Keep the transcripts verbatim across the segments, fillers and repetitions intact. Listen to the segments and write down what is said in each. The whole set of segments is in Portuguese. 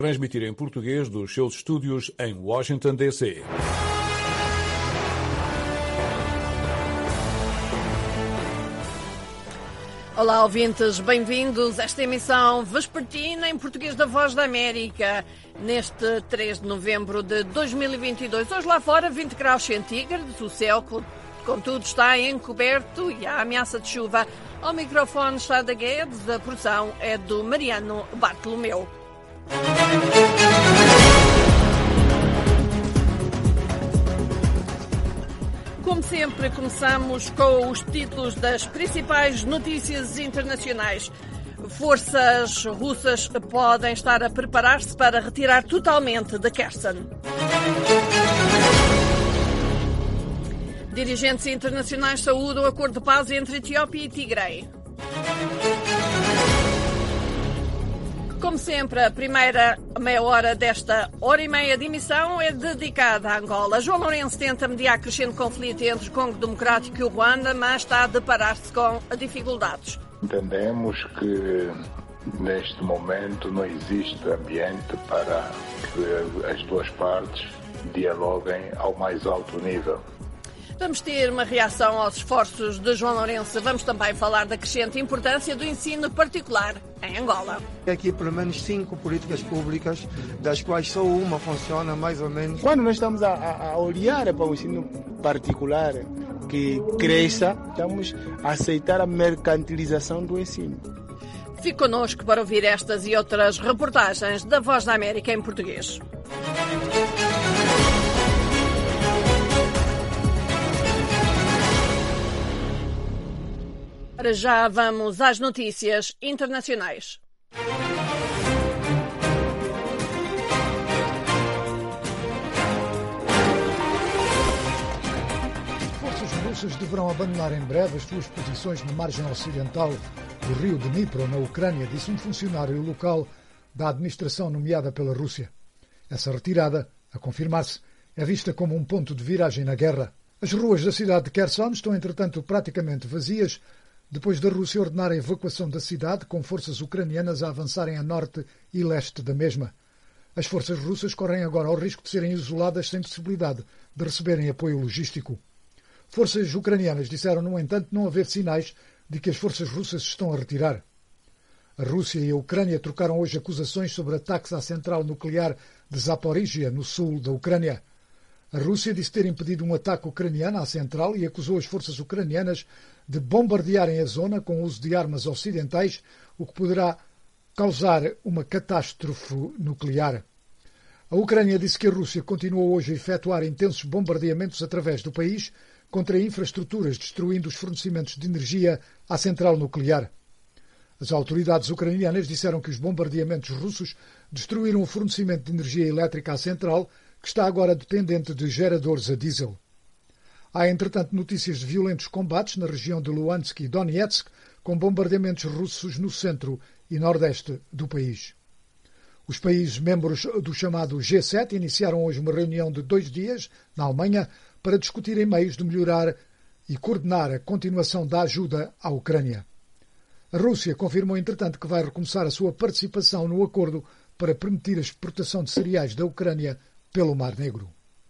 Transmitir em português dos seus estúdios em Washington, D C Olá, ouvintes, bem-vindos a esta emissão vespertina em português da Voz da América, neste três de novembro de dois mil e vinte e dois. Hoje lá fora, vinte graus centígrados, o céu, contudo, está encoberto e há ameaça de chuva. Ao microfone está da Guedes, a produção é do Mariano Bartolomeu. Como sempre, começamos com os títulos das principais notícias internacionais. Forças russas podem estar a preparar-se para retirar totalmente de Kherson. Dirigentes internacionais saúdam o acordo de paz entre Etiópia e Tigray. Como sempre, a primeira meia hora desta hora e meia de emissão é dedicada à Angola. João Lourenço tenta mediar crescente conflito entre o Congo Democrático e o Ruanda, mas está a deparar-se com dificuldades. Entendemos que neste momento não existe ambiente para que as duas partes dialoguem ao mais alto nível. Vamos ter uma reação aos esforços de João Lourenço. Vamos também falar da crescente importância do ensino particular em Angola. Aqui pelo menos cinco políticas públicas, das quais só uma funciona mais ou menos. Quando nós estamos a, a olhar para o ensino particular que cresça, estamos a aceitar a mercantilização do ensino. Fique connosco para ouvir estas e outras reportagens da Voz da América em português. Para já vamos às notícias internacionais. Forças russas deverão abandonar em breve as suas posições na margem ocidental do rio Dnipro, na Ucrânia, disse um funcionário local da administração nomeada pela Rússia. Essa retirada, a confirmar-se, é vista como um ponto de viragem na guerra. As ruas da cidade de Kherson estão, entretanto, praticamente vazias, depois da Rússia ordenar a evacuação da cidade, com forças ucranianas a avançarem a norte e leste da mesma. As forças russas correm agora ao risco de serem isoladas sem possibilidade de receberem apoio logístico. Forças ucranianas disseram, no entanto, não haver sinais de que as forças russas estão a retirar. A Rússia e a Ucrânia trocaram hoje acusações sobre ataques à central nuclear de Zaporizhia, no sul da Ucrânia. A Rússia disse ter impedido um ataque ucraniano à central e acusou as forças ucranianas de bombardearem a zona com o uso de armas ocidentais, o que poderá causar uma catástrofe nuclear. A Ucrânia disse que a Rússia continuou hoje a efetuar intensos bombardeamentos através do país contra infraestruturas, destruindo os fornecimentos de energia à central nuclear. As autoridades ucranianas disseram que os bombardeamentos russos destruíram o fornecimento de energia elétrica à central, que está agora dependente de geradores a diesel. Há, entretanto, notícias de violentos combates na região de Luhansk e Donetsk, com bombardeamentos russos no centro e nordeste do país. Os países membros do chamado G sete iniciaram hoje uma reunião de dois dias na Alemanha para discutirem meios de melhorar e coordenar a continuação da ajuda à Ucrânia. A Rússia confirmou, entretanto, que vai recomeçar a sua participação no acordo para permitir a exportação de cereais da Ucrânia pelo Mar Negro.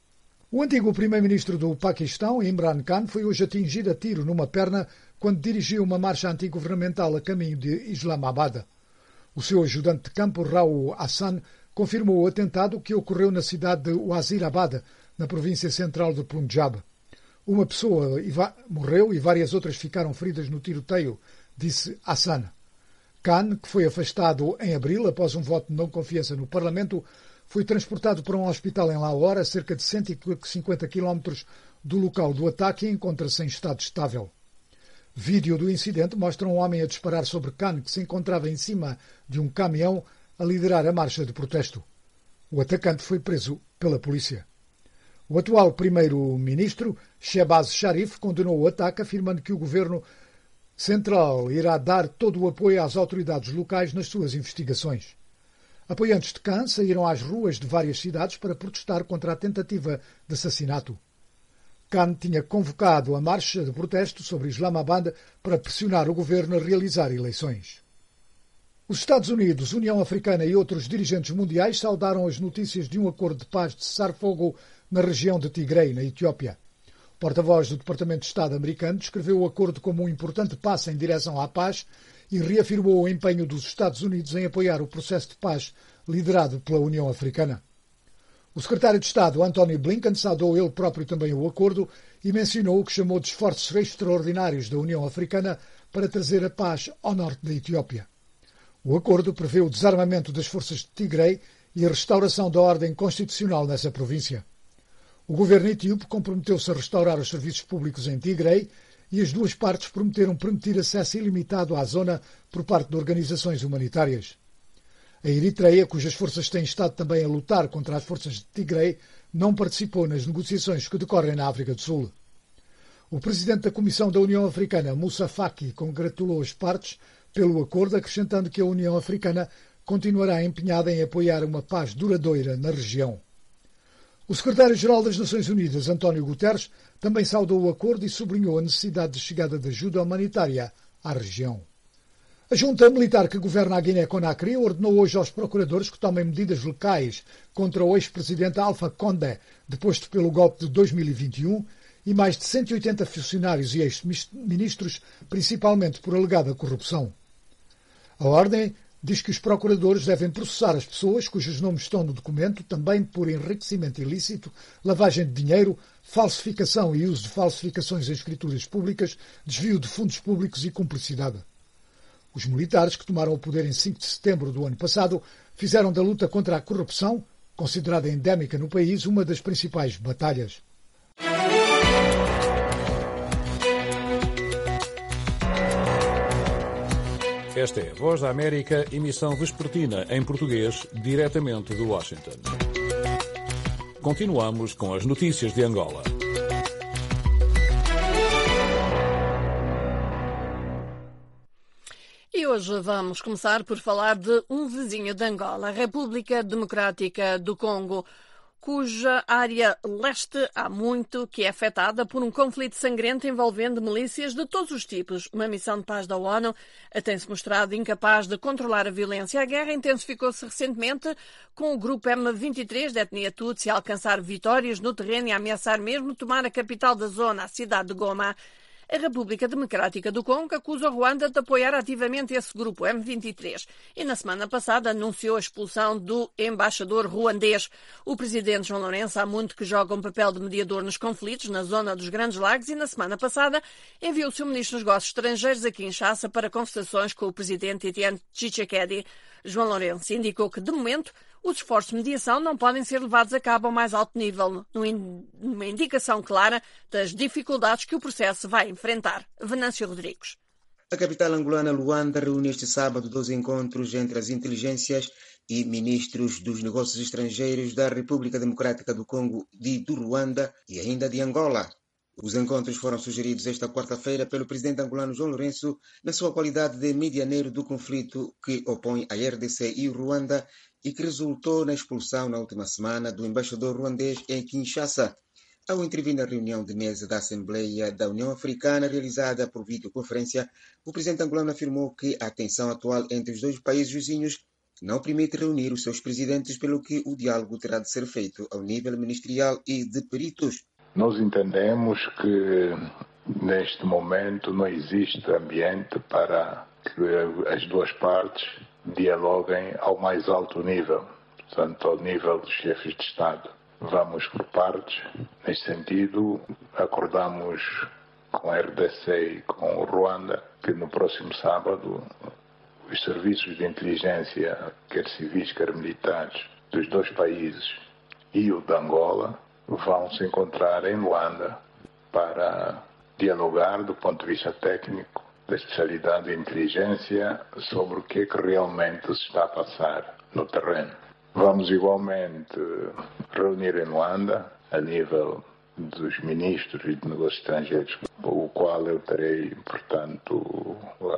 O antigo primeiro-ministro do Paquistão, Imran Khan, foi hoje atingido a tiro numa perna quando dirigiu uma marcha antigovernamental a caminho de Islamabad. O seu ajudante de campo, Raul Hassan, confirmou o atentado que ocorreu na cidade de Wazirabad, na província central de Punjab. Uma pessoa morreu e várias outras ficaram feridas no tiroteio, disse Hassan. Khan, que foi afastado em abril após um voto de não confiança no Parlamento, foi transportado para um hospital em Lahore, a cerca de cento e cinquenta quilómetros do local do ataque, e encontra-se em estado estável. Vídeo do incidente mostra um homem a disparar sobre Khan, que se encontrava em cima de um caminhão a liderar a marcha de protesto. O atacante foi preso pela polícia. O atual primeiro-ministro, Shehbaz Sharif, condenou o ataque, afirmando que o governo central irá dar todo o apoio às autoridades locais nas suas investigações. Apoiantes de Khan saíram às ruas de várias cidades para protestar contra a tentativa de assassinato. Khan tinha convocado a marcha de protesto sobre Islamabad para pressionar o governo a realizar eleições. Os Estados Unidos, União Africana e outros dirigentes mundiais saudaram as notícias de um acordo de paz de cessar-fogo na região de Tigray, na Etiópia. O porta-voz do Departamento de Estado americano descreveu o acordo como um importante passo em direção à paz e reafirmou o empenho dos Estados Unidos em apoiar o processo de paz liderado pela União Africana. O secretário de Estado, Antony Blinken, saudou ele próprio também o acordo e mencionou o que chamou de esforços extraordinários da União Africana para trazer a paz ao norte da Etiópia. O acordo prevê o desarmamento das forças de Tigray e a restauração da ordem constitucional nessa província. O governo etíope comprometeu-se a restaurar os serviços públicos em Tigray e as duas partes prometeram permitir acesso ilimitado à zona por parte de organizações humanitárias. A Eritreia, cujas forças têm estado também a lutar contra as forças de Tigray, não participou nas negociações que decorrem na África do Sul. O presidente da Comissão da União Africana, Moussa Faki, congratulou as partes pelo acordo, acrescentando que a União Africana continuará empenhada em apoiar uma paz duradoura na região. O secretário-geral das Nações Unidas, António Guterres, também saudou o acordo e sublinhou a necessidade de chegada de ajuda humanitária à região. A junta militar que governa a Guiné-Conakry ordenou hoje aos procuradores que tomem medidas locais contra o ex-presidente Alpha Condé, deposto pelo golpe de dois mil e vinte e um, e mais de cento e oitenta funcionários e ex-ministros, principalmente por alegada corrupção. A ordem diz que os procuradores devem processar as pessoas cujos nomes estão no documento, também por enriquecimento ilícito, lavagem de dinheiro, falsificação e uso de falsificações em escrituras públicas, desvio de fundos públicos e cumplicidade. Os militares, que tomaram o poder em cinco de setembro do ano passado, fizeram da luta contra a corrupção, considerada endémica no país, uma das principais batalhas. Esta é a Voz da América, emissão vespertina em português, diretamente de Washington. Continuamos com as notícias de Angola. E hoje vamos começar por falar de um vizinho de Angola, a República Democrática do Congo, cuja área leste há muito que é afetada por um conflito sangrento envolvendo milícias de todos os tipos. Uma missão de paz da ONU tem-se mostrado incapaz de controlar a violência. A guerra intensificou-se recentemente com o grupo M vinte e três de etnia Tutsi a alcançar vitórias no terreno e a ameaçar mesmo tomar a capital da zona, a cidade de Goma. A República Democrática do Congo acusa Ruanda de apoiar ativamente esse grupo, M vinte e três, e na semana passada anunciou a expulsão do embaixador ruandês. O presidente João Lourenço há muito que joga um papel de mediador nos conflitos na zona dos Grandes Lagos e na semana passada enviou o seu ministro dos Negócios Estrangeiros a Kinshasa para conversações com o presidente Etienne Tshisekedi. João Lourenço indicou que, de momento, os esforços de mediação não podem ser levados a cabo ao mais alto nível, numa indicação clara das dificuldades que o processo vai enfrentar. Venâncio Rodrigues. A capital angolana, Luanda, reuniu este sábado dois encontros entre as inteligências e ministros dos negócios estrangeiros da República Democrática do Congo e do Ruanda e ainda de Angola. Os encontros foram sugeridos esta quarta-feira pelo presidente angolano João Lourenço na sua qualidade de medianeiro do conflito que opõe a R D C e o Ruanda e que resultou na expulsão na última semana do embaixador ruandês em Kinshasa. Ao intervir na reunião de mesa da Assembleia da União Africana realizada por videoconferência, o presidente angolano afirmou que a tensão atual entre os dois países vizinhos não permite reunir os seus presidentes, pelo que o diálogo terá de ser feito ao nível ministerial e de peritos. Nós entendemos que neste momento não existe ambiente para que as duas partes dialoguem ao mais alto nível, portanto ao nível dos chefes de Estado. Vamos por partes. Neste sentido, acordamos com a R D C e com o Ruanda que no próximo sábado os serviços de inteligência, quer civis, quer militares, dos dois países e o de Angola, vão se encontrar em Luanda para dialogar do ponto de vista técnico da especialidade de inteligência sobre o que é que realmente se está a passar no terreno. Vamos igualmente reunir em Luanda, a nível dos ministros e de negócios estrangeiros, o qual eu terei, portanto,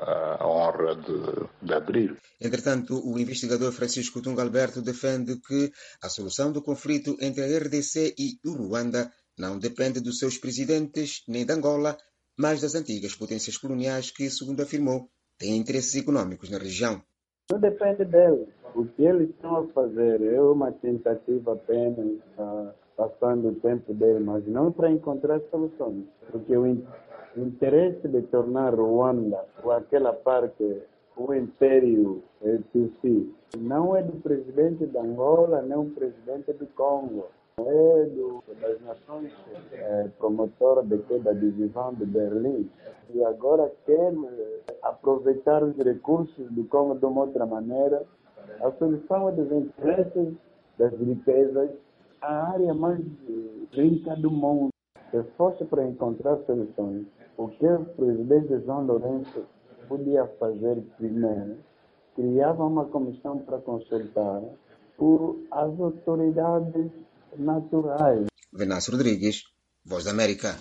a honra de, de abrir. Entretanto, o investigador Francisco Tunga Alberto defende que a solução do conflito entre a R D C e o Ruanda não depende dos seus presidentes nem de Angola, mas das antigas potências coloniais que, segundo afirmou, têm interesses econômicos na região. Não depende deles. O que eles estão a fazer é uma tentativa apenas, uh, passando o tempo deles, mas não para encontrar soluções. Porque o, in- o interesse de tornar Ruanda, ou aquela parte, o império é, Tutsi, não é do presidente de Angola, nem do presidente do Congo. É do, das nações é, promotoras de, da divisão de Berlim. E agora quer é, aproveitar os recursos do Congo de uma outra maneira. A solução é dos interesses das riquezas, a área mais rica do mundo. Se fosse para encontrar soluções, o que o presidente João Lourenço podia fazer primeiro, criava uma comissão para consultar por as autoridades naturais. Venâncio Rodrigues, Voz da América.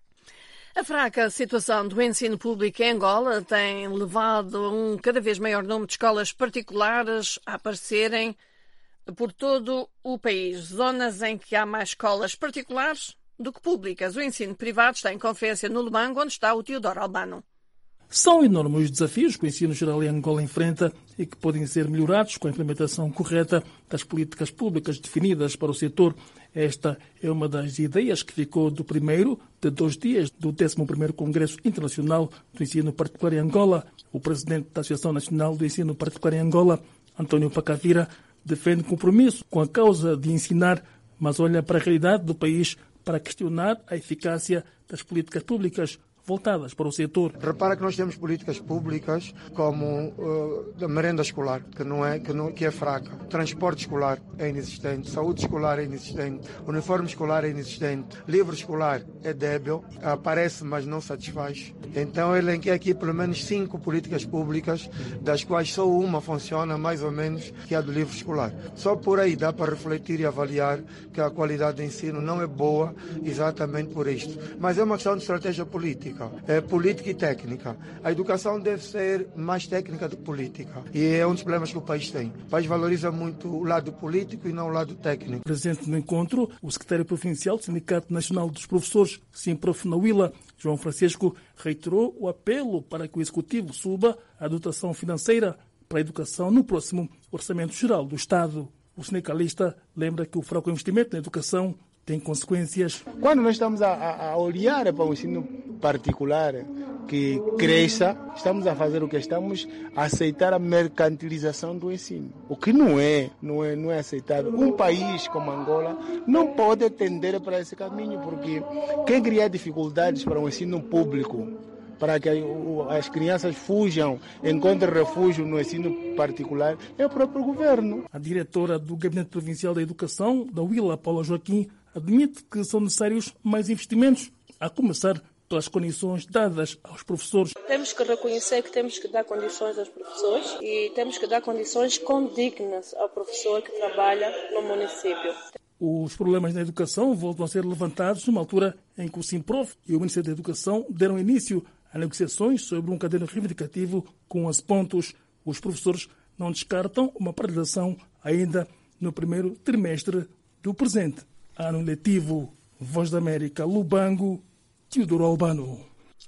A fraca situação do ensino público em Angola tem levado a um cada vez maior número de escolas particulares a aparecerem por todo o país. Zonas em que há mais escolas particulares do que públicas. O ensino privado está em conferência no Lubango, onde está o Teodoro Albano. São enormes os desafios que o ensino geral em Angola enfrenta e que podem ser melhorados com a implementação correta das políticas públicas definidas para o setor. Esta é uma das ideias que ficou do primeiro de dois dias do décimo primeiro Congresso Internacional do Ensino Particular em Angola. O presidente da Associação Nacional do Ensino Particular em Angola, António Pacavira, defende compromisso com a causa de ensinar, mas olha para a realidade do país para questionar a eficácia das políticas públicas voltadas para o setor. Repara que nós temos políticas públicas como uh, a merenda escolar, que, não é, que, não, que é fraca. Transporte escolar é inexistente, saúde escolar é inexistente, uniforme escolar é inexistente, livro escolar é débil, aparece mas não satisfaz. Então ele elenquei aqui pelo menos cinco políticas públicas, das quais só uma funciona mais ou menos, que é a do livro escolar. Só por aí dá para refletir e avaliar que a qualidade do ensino não é boa exatamente por isto. Mas é uma questão de estratégia política. É política e técnica. A educação deve ser mais técnica do que política. E é um dos problemas que o país tem. O país valoriza muito o lado político e não o lado técnico. Presente no encontro, o secretário provincial do Sindicato Nacional dos Professores, Simprof na Huila, João Francisco, reiterou o apelo para que o Executivo suba a dotação financeira para a educação no próximo Orçamento Geral do Estado. O sindicalista lembra que o fraco investimento na educação tem consequências. Quando nós estamos a, a olhar para o ensino particular que cresça, estamos a fazer o que estamos a aceitar a mercantilização do ensino. O que não é, não é, não é aceitável. Um país como Angola não pode tender para esse caminho, porque quem criar dificuldades para o ensino público, para que as crianças fujam, encontrem refúgio no ensino particular, é o próprio governo. A diretora do Gabinete Provincial da Educação, da Huila, Paula Joaquim, admite que são necessários mais investimentos, a começar pelas condições dadas aos professores. Temos que reconhecer que temos que dar condições aos professores e temos que dar condições condignas ao professor que trabalha no município. Os problemas na educação voltam a ser levantados numa altura em que o Simprof e o Ministério da Educação deram início a negociações sobre um caderno reivindicativo com onze pontos. Os professores não descartam uma paralisação ainda no primeiro trimestre do presente ano letivo. Voz da América, Lubango, Teodoro Albano.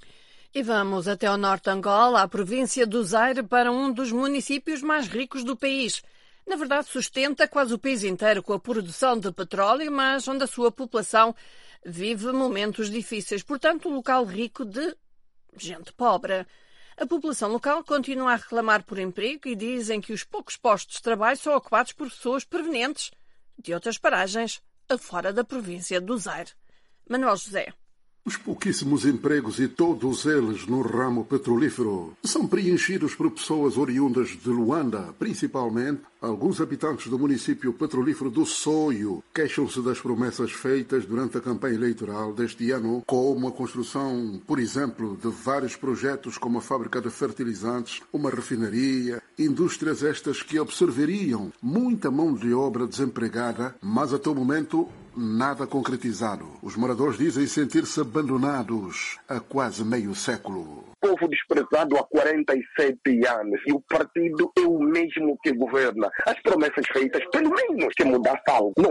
E vamos até ao norte de Angola, a província do Zaire, para um dos municípios mais ricos do país. Na verdade, sustenta quase o país inteiro com a produção de petróleo, mas onde a sua população vive momentos difíceis. Portanto, um local rico de gente pobre. A população local continua a reclamar por emprego e dizem que os poucos postos de trabalho são ocupados por pessoas provenientes de outras paragens fora da província do Zaire. Manuel José. Os pouquíssimos empregos, e todos eles no ramo petrolífero, são preenchidos por pessoas oriundas de Luanda, principalmente. Alguns habitantes do município petrolífero do Soio queixam-se das promessas feitas durante a campanha eleitoral deste ano, como a construção, por exemplo, de vários projetos como a fábrica de fertilizantes, uma refinaria, indústrias estas que absorveriam muita mão de obra desempregada, mas até o momento nada concretizado. Os moradores dizem sentir-se abandonados há quase meio século. Povo desprezado há quarenta e sete anos e o partido é o mesmo que governa. As promessas feitas, pelo menos que mudasse algo, não há?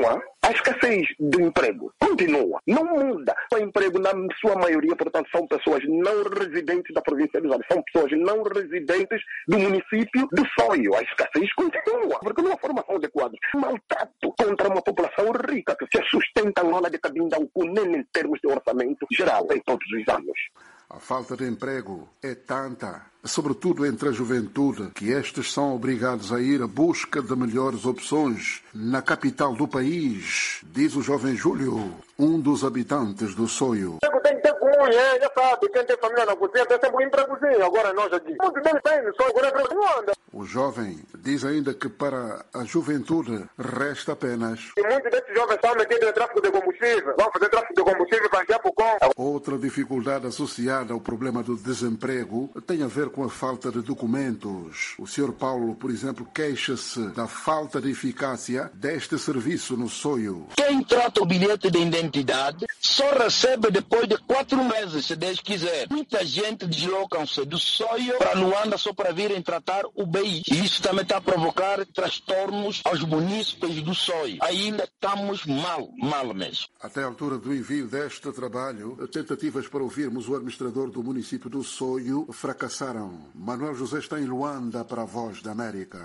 A escassez de emprego continua, não muda. O emprego, na sua maioria, portanto, são pessoas não residentes da província de Luanda, são pessoas não residentes do município de Soio. A escassez continua, porque não há formação adequada. Maltrato contra uma população rica que se sustenta Angola de cabinda ao cu, nem em termos de orçamento geral, em todos os anos. A falta de emprego é tanta, sobretudo entre a juventude, que estes são obrigados a ir à busca de melhores opções na capital do país, diz o jovem Júlio, um dos habitantes do Soio. Tem que ter cunha, já sabe, quem tem família na cozinha tem sempre um empregozinho, agora nós aqui. Muito bem tem, só agora é não anda. O jovem diz ainda que para a juventude resta apenas... E muitos desses jovens estão metidos em tráfico de combustível, vão fazer tráfico de combustível para enviar para o Congo. Outra dificuldade associada ao problema do desemprego tem a ver com a falta de documentos. O senhor Paulo, por exemplo, queixa-se da falta de eficácia deste serviço no Soio. Quem trata o bilhete de identidade só recebe depois de quatro meses, se Deus quiser. Muita gente deslocam-se do Soio para Luanda só para virem tratar o B I. E isso também está a provocar transtornos aos munícipes do Soio. Ainda estamos mal, mal mesmo. Até a altura do envio deste trabalho, tentativas para ouvirmos o administrador do município do Soio fracassaram. Manuel José está em Luanda para a Voz da América.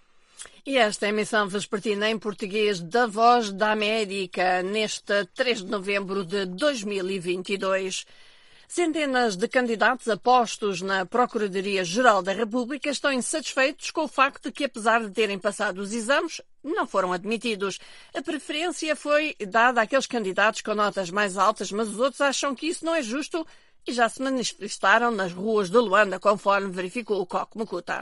E esta é a emissão vespertina em português da Voz da América, neste três de novembro de dois mil e vinte e dois. Centenas de candidatos a postos na Procuradoria-Geral da República estão insatisfeitos com o facto de que, apesar de terem passado os exames, não foram admitidos. A preferência foi dada àqueles candidatos com notas mais altas, mas os outros acham que isso não é justo e já se manifestaram nas ruas de Luanda, conforme verificou o Coque Mucuta.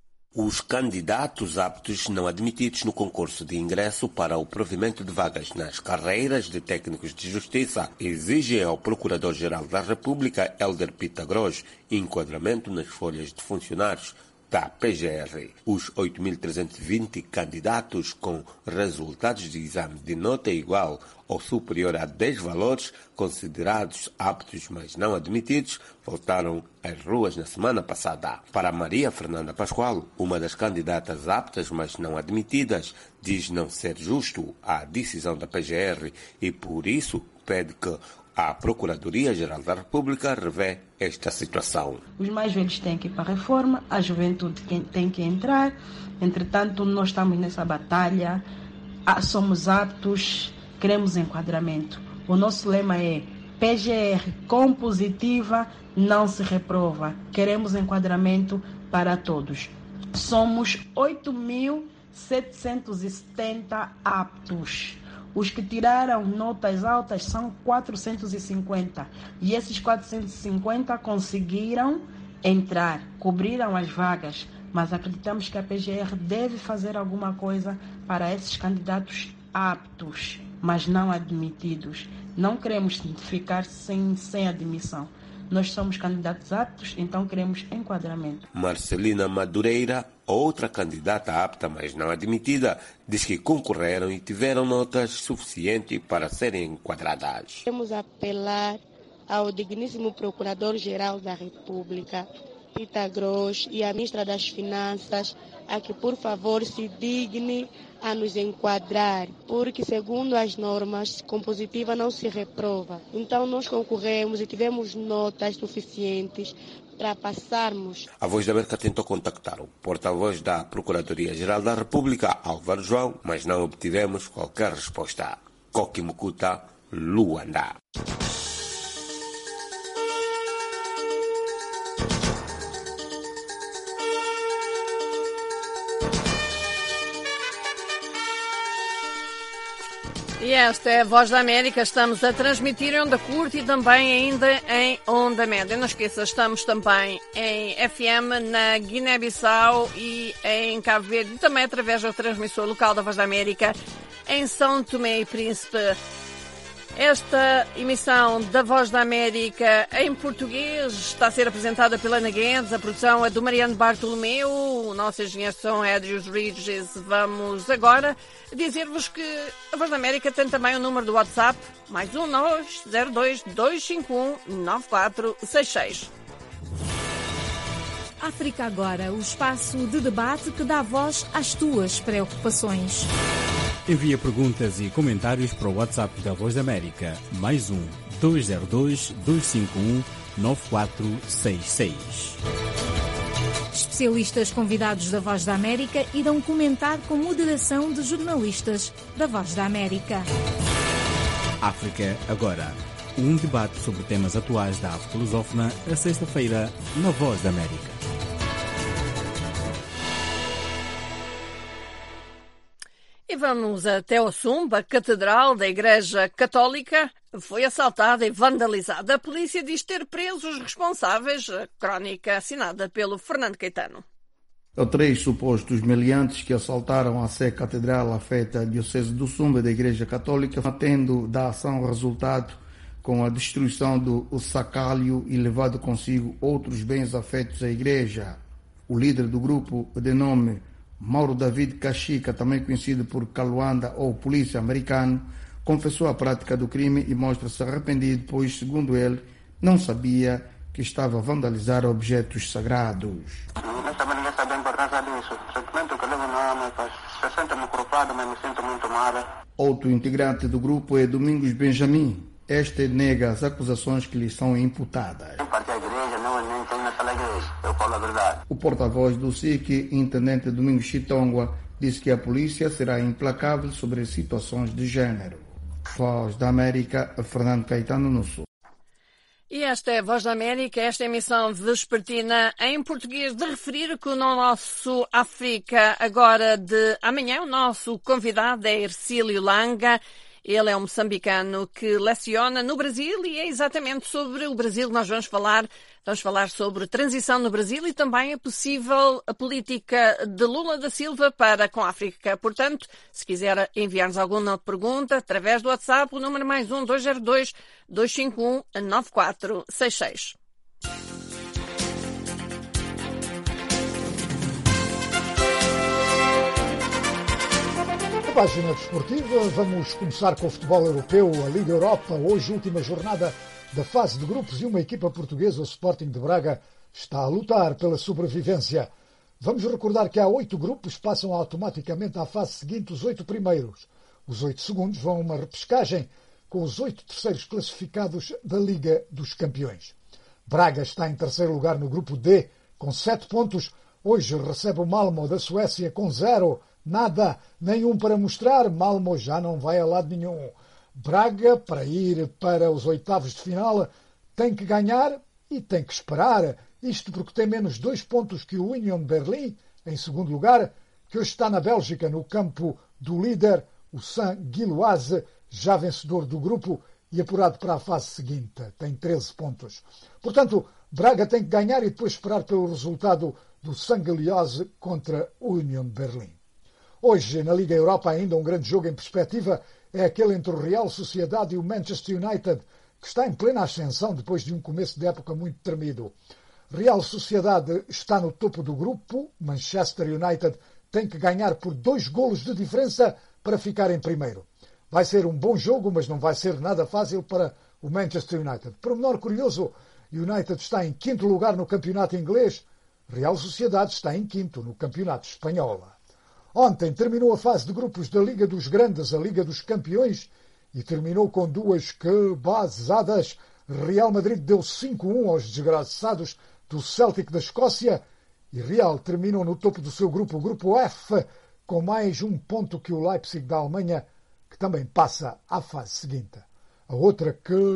Os candidatos aptos não admitidos no concurso de ingresso para o provimento de vagas nas carreiras de técnicos de justiça exigem ao Procurador-Geral da República, Hélder Pitagros, enquadramento nas folhas de funcionários da P G R. Os oito mil trezentos e vinte candidatos com resultados de exame de nota igual ou superior a dez valores, considerados aptos mas não admitidos, voltaram às ruas na semana passada. Para Maria Fernanda Pascoal, uma das candidatas aptas mas não admitidas, diz não ser justo a decisão da P G R e, por isso, pede que a Procuradoria-Geral da República revê esta situação. Os mais velhos têm que ir para a reforma, a juventude tem que entrar. Entretanto, nós estamos nessa batalha, somos aptos, queremos enquadramento. O nosso lema é P G R compositiva, não se reprova. Queremos enquadramento para todos. Somos oito mil setecentos e setenta aptos. Os que tiraram notas altas são quatrocentos e cinquenta. E esses quatrocentos e cinquenta conseguiram entrar, cobriram as vagas. Mas acreditamos que a P G R deve fazer alguma coisa para esses candidatos aptos, mas não admitidos. Não queremos ficar sem, sem admissão. Nós somos candidatos aptos, então queremos enquadramento. Marcelina Madureira, outra candidata apta, mas não admitida, diz que concorreram e tiveram notas suficientes para serem enquadradas. Queremos apelar ao digníssimo Procurador-Geral da República, Pitagros, e à Ministra das Finanças, a que, por favor, se digne a nos enquadrar, porque, segundo as normas, compositiva não se reprova. Então, nós concorremos e tivemos notas suficientes para passarmos. A Voz da América tentou contactar o porta-voz da Procuradoria-Geral da República, Álvaro João, mas não obtivemos qualquer resposta. Coque Mucuta, Luanda. E esta é a Voz da América. Estamos a transmitir em onda curta e também ainda em onda média. Não esqueça, estamos também em F M na Guiné-Bissau e em Cabo Verde, e também através da transmissão local da Voz da América em São Tomé e Príncipe. Esta emissão da Voz da América em português está a ser apresentada pela Ana Guedes. A produção é do Mariano Bartolomeu. O nosso engenheiro de som é Adrius Ridges. Vamos agora dizer-vos que a Voz da América tem também o número do WhatsApp, mais um nove zero dois, dois cinco um, nove quatro seis seis. África Agora, o espaço de debate que dá voz às tuas preocupações. Envia perguntas e comentários para o WhatsApp da Voz da América, mais um dois zero dois, dois cinco um, nove quatro seis seis. Especialistas convidados da Voz da América irão comentar com moderação de jornalistas da Voz da América. África Agora. Um debate sobre temas atuais da África lusófona, a sexta-feira, na Voz da América. E vamos até Ossumba, a Catedral da Igreja Católica foi assaltada e vandalizada. A polícia diz ter preso os responsáveis, a crónica assinada pelo Fernando Caetano. Três supostos meliantes que assaltaram a Sé Catedral afeta a Diocese do Ossumba da Igreja Católica, tendo da ação resultado com a destruição do sacálio e levado consigo outros bens afetos à Igreja. O líder do grupo, de nome Mauro David Cachica, também conhecido por Caluanda ou Polícia Americano, confessou a prática do crime e mostra-se arrependido, pois, segundo ele, não sabia que estava a vandalizar objetos sagrados. Não também ninguém sabe a importância disso. O sentimento que eu levo no alma, se sente-me culpado, mas me sinto muito mal. Outro integrante do grupo é Domingos Benjamin. Este nega as acusações que lhe são imputadas. Eu parti à igreja, não, nem tenho naquela igreja. Eu falo a verdade. O porta-voz do S I C, intendente Domingos Chitongua, disse que a polícia será implacável sobre situações de género. Voz da América, Fernando Caetano, no Sul. E esta é a Voz da América, esta emissão vespertina em português, de referir que o nosso África Agora de amanhã, o nosso convidado é Ercílio Langa. Ele é um moçambicano que leciona no Brasil e é exatamente sobre o Brasil que nós vamos falar. Vamos falar sobre transição no Brasil e também a possível a política de Lula da Silva para com a África. Portanto, se quiser enviar-nos alguma pergunta, através do WhatsApp, o número mais um, dois zero dois, dois cinco um, nove quatro seis seis. Página desportiva, vamos começar com o futebol europeu, a Liga Europa, hoje última jornada da fase de grupos e uma equipa portuguesa, o Sporting de Braga, está a lutar pela sobrevivência. Vamos recordar que há oito grupos, passam automaticamente à fase seguinte os oito primeiros. Os oito segundos vão a uma repescagem com os oito terceiros classificados da Liga dos Campeões. Braga está em terceiro lugar no grupo D, com sete pontos. Hoje recebe o Malmo da Suécia com zero. Nada, nenhum para mostrar. Malmo já não vai a lado nenhum. Braga, para ir para os oitavos de final, tem que ganhar e tem que esperar. Isto porque tem menos dois pontos que o Union Berlim, em segundo lugar, que hoje está na Bélgica, no campo do líder, o Saint-Gilloise, já vencedor do grupo e apurado para a fase seguinte. Tem treze pontos. Portanto, Braga tem que ganhar e depois esperar pelo resultado do Saint-Gilloise contra o Union Berlim. Hoje, na Liga Europa, ainda um grande jogo em perspectiva é aquele entre o Real Sociedade e o Manchester United, que está em plena ascensão depois de um começo de época muito tremido. Real Sociedade está no topo do grupo, Manchester United tem que ganhar por dois golos de diferença para ficar em primeiro. Vai ser um bom jogo, mas não vai ser nada fácil para o Manchester United. Por menor curioso, o United está em quinto lugar no campeonato inglês, Real Sociedade está em quinto no campeonato espanhol. Ontem terminou a fase de grupos da Liga dos Grandes, a Liga dos Campeões, e terminou com duas cabazadas. Real Madrid deu cinco a um aos desgraçados do Celtic da Escócia e Real terminou no topo do seu grupo, o grupo F, com mais um ponto que o Leipzig da Alemanha, que também passa à fase seguinte. A outra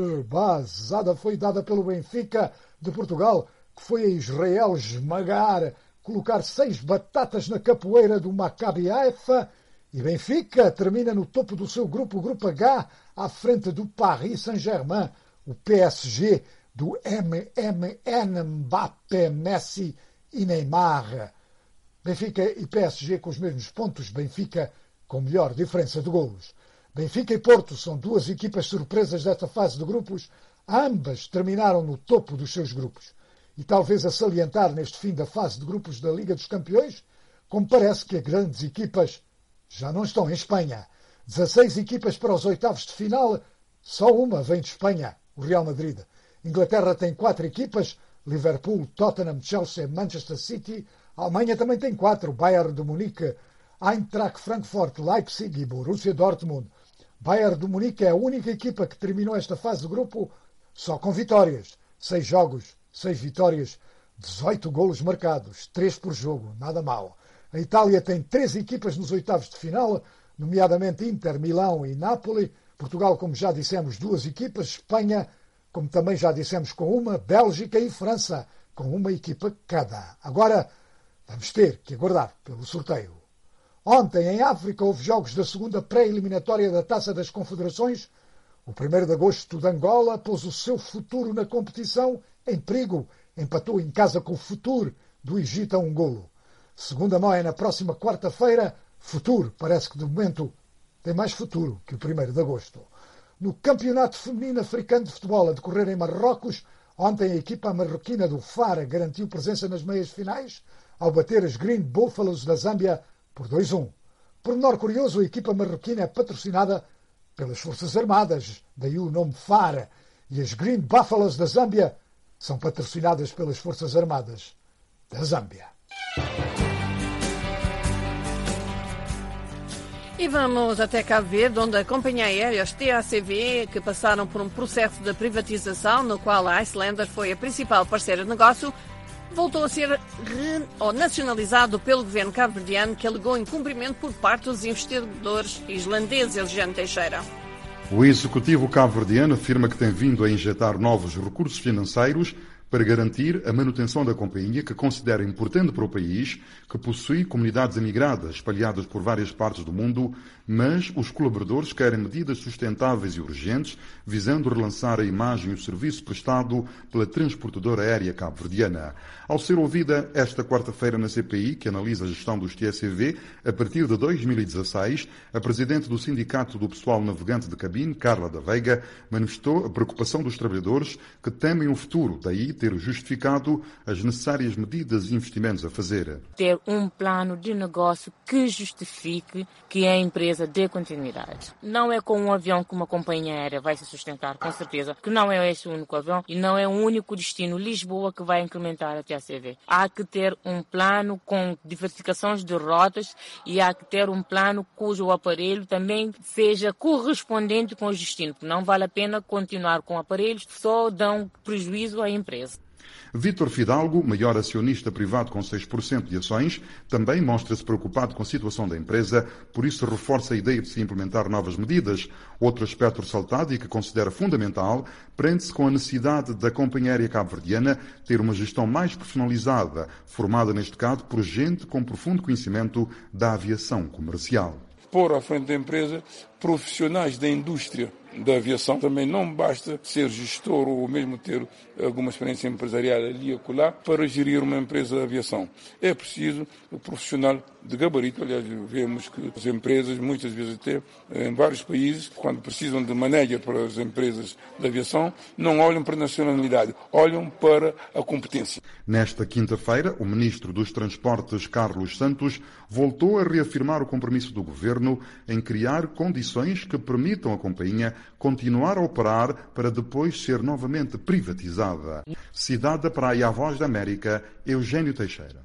cabazada foi dada pelo Benfica de Portugal, que foi a Israel esmagar, colocar seis batatas na capoeira do Maccabi Haifa, e Benfica termina no topo do seu grupo, o grupo H, à frente do Paris Saint-Germain, o P S G do M M N, Mbappé, Messi e Neymar. Benfica e P S G com os mesmos pontos, Benfica com melhor diferença de golos. Benfica e Porto são duas equipas surpresas desta fase de grupos, ambas terminaram no topo dos seus grupos. E talvez a salientar neste fim da fase de grupos da Liga dos Campeões, como parece que as grandes equipas já não estão em Espanha. dezasseis equipas para os oitavos de final, só uma vem de Espanha, o Real Madrid. Inglaterra tem quatro equipas, Liverpool, Tottenham, Chelsea, Manchester City. A Alemanha também tem quatro, Bayern de Munique, Eintracht Frankfurt, Leipzig e Borussia Dortmund. Bayern de Munique é a única equipa que terminou esta fase de grupo só com vitórias. Seis jogos, seis vitórias, dezoito golos marcados, três por jogo, nada mal. A Itália tem três equipas nos oitavos de final, nomeadamente Inter, Milão e Nápoles. Portugal, como já dissemos, duas equipas. Espanha, como também já dissemos, com uma. Bélgica e França, com uma equipa cada. Agora, vamos ter que aguardar pelo sorteio. Ontem, em África, houve jogos da segunda pré-eliminatória da Taça das Confederações. O primeiro de agosto de Angola pôs o seu futuro na competição em perigo. Empatou em casa com o Futuro do Egito a um golo. Segunda mão é na próxima quarta-feira. Futuro, parece que de momento tem mais futuro que o primeiro de agosto. No Campeonato Feminino Africano de Futebol a decorrer em Marrocos, ontem a equipa marroquina do Fara garantiu presença nas meias finais ao bater as Green Buffaloes da Zâmbia por dois a um. Por menor curioso, a equipa marroquina é patrocinada pelas Forças Armadas, daí o nome Fara, e as Green Buffaloes da Zâmbia são patrocinadas pelas Forças Armadas da Zâmbia. E vamos até Cabo Verde, onde a companhia aérea T A C V, que passaram por um processo de privatização no qual a Icelandair foi a principal parceira de negócio, voltou a ser re... ou nacionalizado pelo governo cabo-verdiano, que alegou incumprimento por parte dos investidores islandeses. Eugênio Teixeira. O executivo cabo-verdiano afirma que tem vindo a injetar novos recursos financeiros para garantir a manutenção da companhia, que considera importante para o país, que possui comunidades emigradas espalhadas por várias partes do mundo, mas os colaboradores querem medidas sustentáveis e urgentes, visando relançar a imagem e o serviço prestado pela transportadora aérea cabo-verdiana. Ao ser ouvida esta quarta-feira na C P I, que analisa a gestão dos T A C V, a partir de dois mil e dezasseis, a presidente do Sindicato do Pessoal Navegante de Cabine, Carla da Veiga, manifestou a preocupação dos trabalhadores que temem o futuro, daí ter justificado as necessárias medidas e investimentos a fazer. Ter um plano de negócio que justifique que a empresa dê continuidade. Não é com um avião que uma companhia aérea vai se sustentar, com certeza, que não é esse o único avião e não é o único destino Lisboa que vai incrementar a T A C V. Há que ter um plano com diversificações de rotas e há que ter um plano cujo aparelho também seja correspondente com os destinos. Não vale a pena continuar com aparelhos que só dão prejuízo à empresa. Vítor Fidalgo, maior acionista privado com seis por cento de ações, também mostra-se preocupado com a situação da empresa, por isso reforça a ideia de se implementar novas medidas. Outro aspecto ressaltado e que considera fundamental prende-se com a necessidade da companhia aérea cabo-verdiana ter uma gestão mais personalizada, formada neste caso por gente com profundo conhecimento da aviação comercial. Pôr à frente da empresa profissionais da indústria da aviação. Também não basta ser gestor ou mesmo ter alguma experiência empresarial ali e acolá para gerir uma empresa de aviação. É preciso um profissional de gabarito. Aliás, vemos que as empresas, muitas vezes até em vários países, quando precisam de manager para as empresas de aviação, não olham para a nacionalidade, olham para a competência. Nesta quinta-feira, o ministro dos Transportes, Carlos Santos, voltou a reafirmar o compromisso do governo em criar condições que permitam à companhia continuar a operar para depois ser novamente privatizada. Cidade da Praia, a Voz da América, Eugênio Teixeira.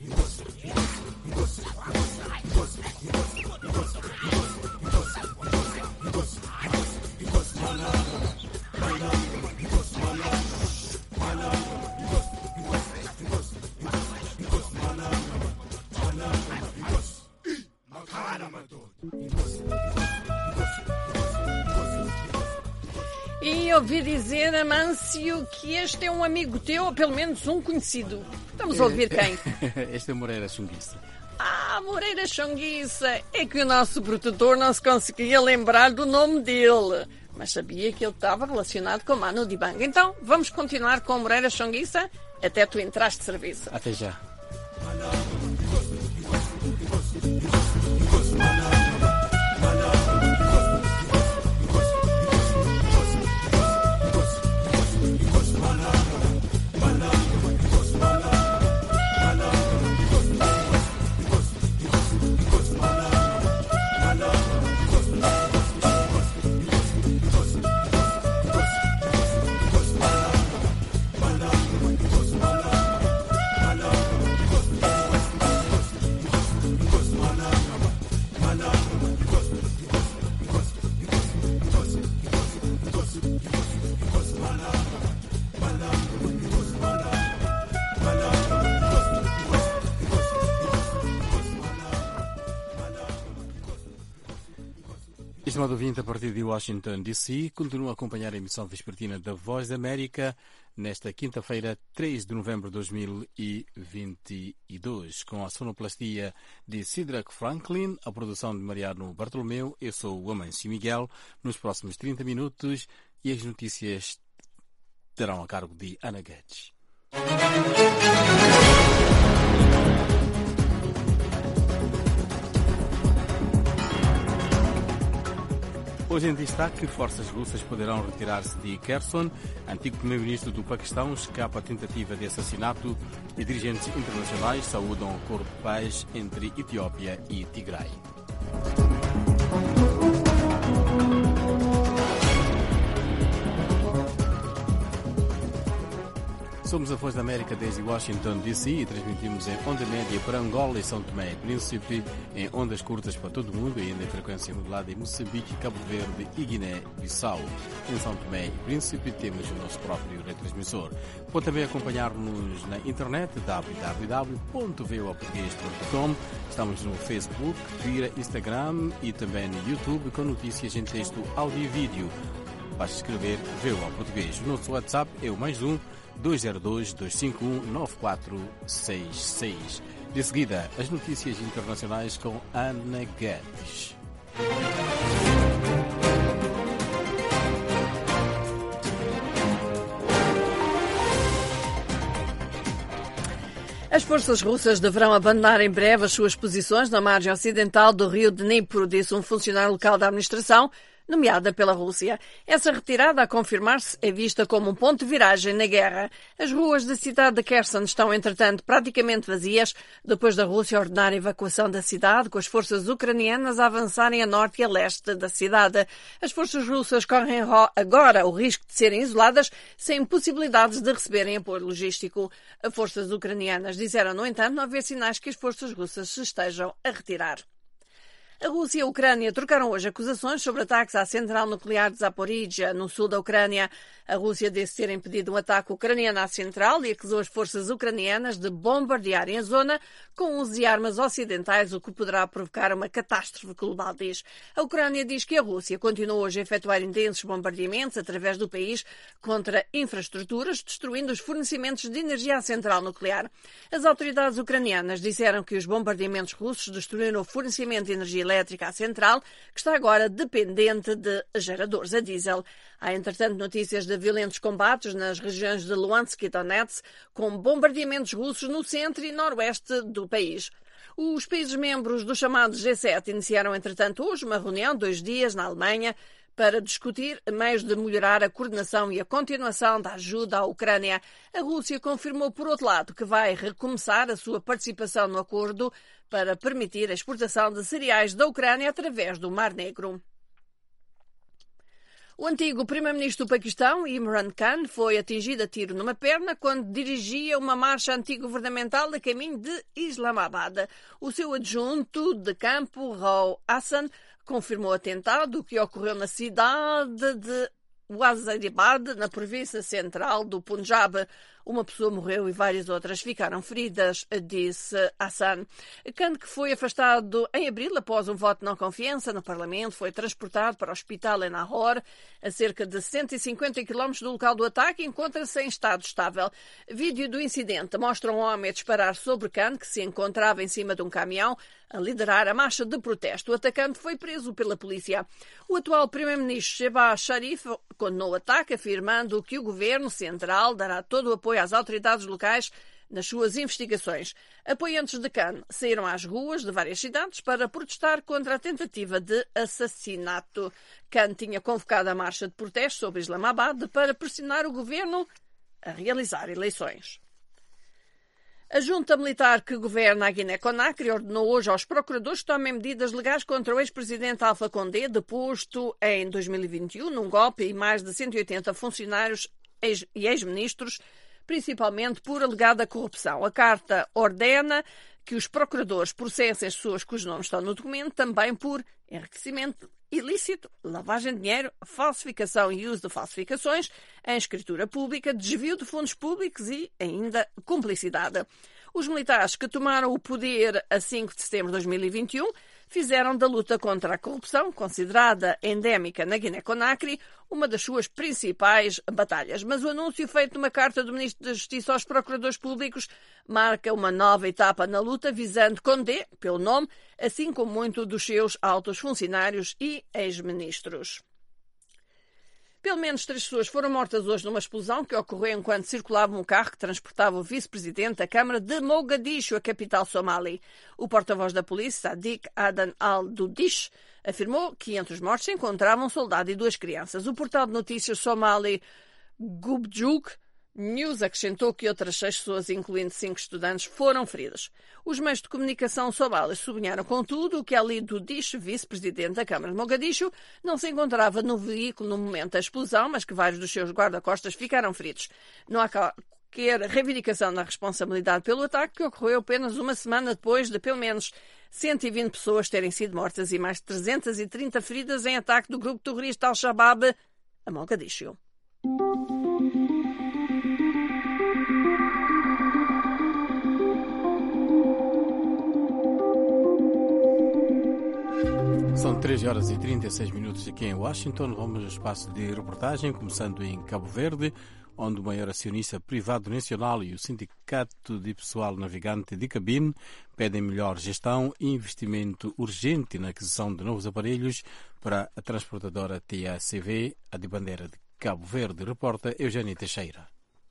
E ouvi dizer, Amâncio, que este é um amigo teu, ou pelo menos um conhecido. Vamos ouvir quem? Este é Moreira Chunguiça. Ah, Moreira Chunguiça. É que o nosso produtor não se conseguia lembrar do nome dele. Mas sabia que ele estava relacionado com Manu Dibango. Então, vamos continuar com Moreira Chunguiça até tu entraste de serviço. Até já. estimado ouvinte, a partir de Washington, D C, continua a acompanhar a emissão vespertina da Voz da América nesta quinta-feira, três de novembro de dois mil e vinte e dois, com a sonoplastia de Sidrak Franklin, a produção de Mariano Bartolomeu. Eu sou o Amancio Miguel. Nos próximos trinta minutos, e as notícias terão a cargo de Ana Guedes. Hoje em destaque, forças russas poderão retirar-se de Kherson. Antigo primeiro-ministro do Paquistão escapa a tentativa de assassinato e dirigentes internacionais saúdam o acordo de paz entre Etiópia e Tigray. Somos a Voz da América desde Washington, D C, e transmitimos em onda média para Angola e São Tomé e Príncipe, em ondas curtas para todo o mundo e ainda em frequência modulada em Moçambique, Cabo Verde e Guiné-Bissau. Em São Tomé e Príncipe temos o nosso próprio retransmissor. Pode também acompanhar-nos na internet, w w w ponto voa português ponto com. Estamos no Facebook, Twitter, Instagram e também no YouTube com notícias em texto, áudio e vídeo. Basta escrever Voa Português. O nosso WhatsApp é o mais um dois zero dois, dois cinco um, nove quatro seis seis. De seguida, as notícias internacionais com Ana Guedes. As forças russas deverão abandonar em breve as suas posições na margem ocidental do rio Dnipro, disse um funcionário local da administração, nomeada pela Rússia. Essa retirada, a confirmar-se, é vista como um ponto de viragem na guerra. As ruas da cidade de Kherson estão, entretanto, praticamente vazias, depois da Rússia ordenar a evacuação da cidade, com as forças ucranianas a avançarem a norte e a leste da cidade. As forças russas correm agora o risco de serem isoladas, sem possibilidades de receberem apoio logístico. As forças ucranianas disseram, no entanto, não haver sinais que as forças russas se estejam a retirar. A Rússia e a Ucrânia trocaram hoje acusações sobre ataques à central nuclear de Zaporizhia, no sul da Ucrânia. A Rússia disse ter impedido um ataque ucraniano à central e acusou as forças ucranianas de bombardearem a zona com uso de armas ocidentais, o que poderá provocar uma catástrofe global, diz. A Ucrânia diz que a Rússia continua hoje a efetuar intensos bombardeamentos através do país contra infraestruturas, destruindo os fornecimentos de energia à central nuclear. As autoridades ucranianas disseram que os bombardeamentos russos destruíram o fornecimento de energia elétrica à central, que está agora dependente de geradores a diesel. Há, entretanto, notícias de violentos combates nas regiões de Luhansk e Donetsk, com bombardeamentos russos no centro e noroeste do país. Os países membros do chamado G sete iniciaram, entretanto, hoje uma reunião de dois dias na Alemanha para discutir meios de melhorar a coordenação e a continuação da ajuda à Ucrânia. A Rússia confirmou, por outro lado, que vai recomeçar a sua participação no acordo para permitir a exportação de cereais da Ucrânia através do Mar Negro. O antigo primeiro-ministro do Paquistão, Imran Khan, foi atingido a tiro numa perna quando dirigia uma marcha antigovernamental a caminho de Islamabad. O seu adjunto de campo, Rao Hassan, confirmou o atentado que ocorreu na cidade de Wazirabad, na província central do Punjab. Uma pessoa morreu e várias outras ficaram feridas, disse Hassan. Khan, que foi afastado em abril após um voto de não confiança no Parlamento, foi transportado para o hospital em Lahore, a cerca de cento e cinquenta quilómetros do local do ataque, e encontra-se em estado estável. Vídeo do incidente mostra um homem a disparar sobre Khan, que se encontrava em cima de um caminhão, a liderar a marcha de protesto. O atacante foi preso pela polícia. O atual primeiro-ministro Shehbaz Sharif condenou o ataque, afirmando que o governo central dará todo o apoio às autoridades locais nas suas investigações. Apoiantes de Khan saíram às ruas de várias cidades para protestar contra a tentativa de assassinato. Khan tinha convocado a marcha de protesto sobre Islamabad para pressionar o governo a realizar eleições. A junta militar que governa a Guiné-Conakry ordenou hoje aos procuradores que tomem medidas legais contra o ex-presidente Alpha Condé, deposto em dois mil e vinte e um num golpe, e mais de cento e oitenta funcionários e ex-ministros, principalmente por alegada corrupção. A carta ordena que os procuradores processem as pessoas cujos nomes estão no documento, também por enriquecimento ilícito, lavagem de dinheiro, falsificação e uso de falsificações em escritura pública, desvio de fundos públicos e ainda cumplicidade. Os militares que tomaram o poder a cinco de setembro de dois mil e vinte e um fizeram da luta contra a corrupção, considerada endémica na Guiné-Conakry, uma das suas principais batalhas. Mas o anúncio feito numa carta do Ministro da Justiça aos procuradores públicos marca uma nova etapa na luta, visando Condé, pelo nome, assim como muitos dos seus altos funcionários e ex-ministros. Pelo menos três pessoas foram mortas hoje numa explosão que ocorreu enquanto circulava um carro que transportava o vice-presidente da Câmara de Mogadishu, a capital somali. O porta-voz da polícia, Sadiq Adan al-Dudish, afirmou que entre os mortos se encontravam um soldado e duas crianças. O portal de notícias somali Gubjuk News acrescentou que outras seis pessoas, incluindo cinco estudantes, foram feridas. Os meios de comunicação somalis sublinharam, contudo, que Ali Dudish, vice-presidente da Câmara de Mogadishu, não se encontrava no veículo no momento da explosão, mas que vários dos seus guarda-costas ficaram feridos. Não há qualquer reivindicação da responsabilidade pelo ataque, que ocorreu apenas uma semana depois de pelo menos cento e vinte pessoas terem sido mortas e mais de trezentas e trinta feridas em ataque do grupo terrorista Al-Shabaab a Mogadishu. São três horas e trinta e seis minutos aqui em Washington. Vamos ao espaço de reportagem, começando em Cabo Verde, onde o maior acionista privado nacional e o Sindicato de Pessoal Navegante de Cabine pedem melhor gestão e investimento urgente na aquisição de novos aparelhos para a transportadora T A C V, a de bandeira de Cabo Verde. Reporta Eugênio Teixeira.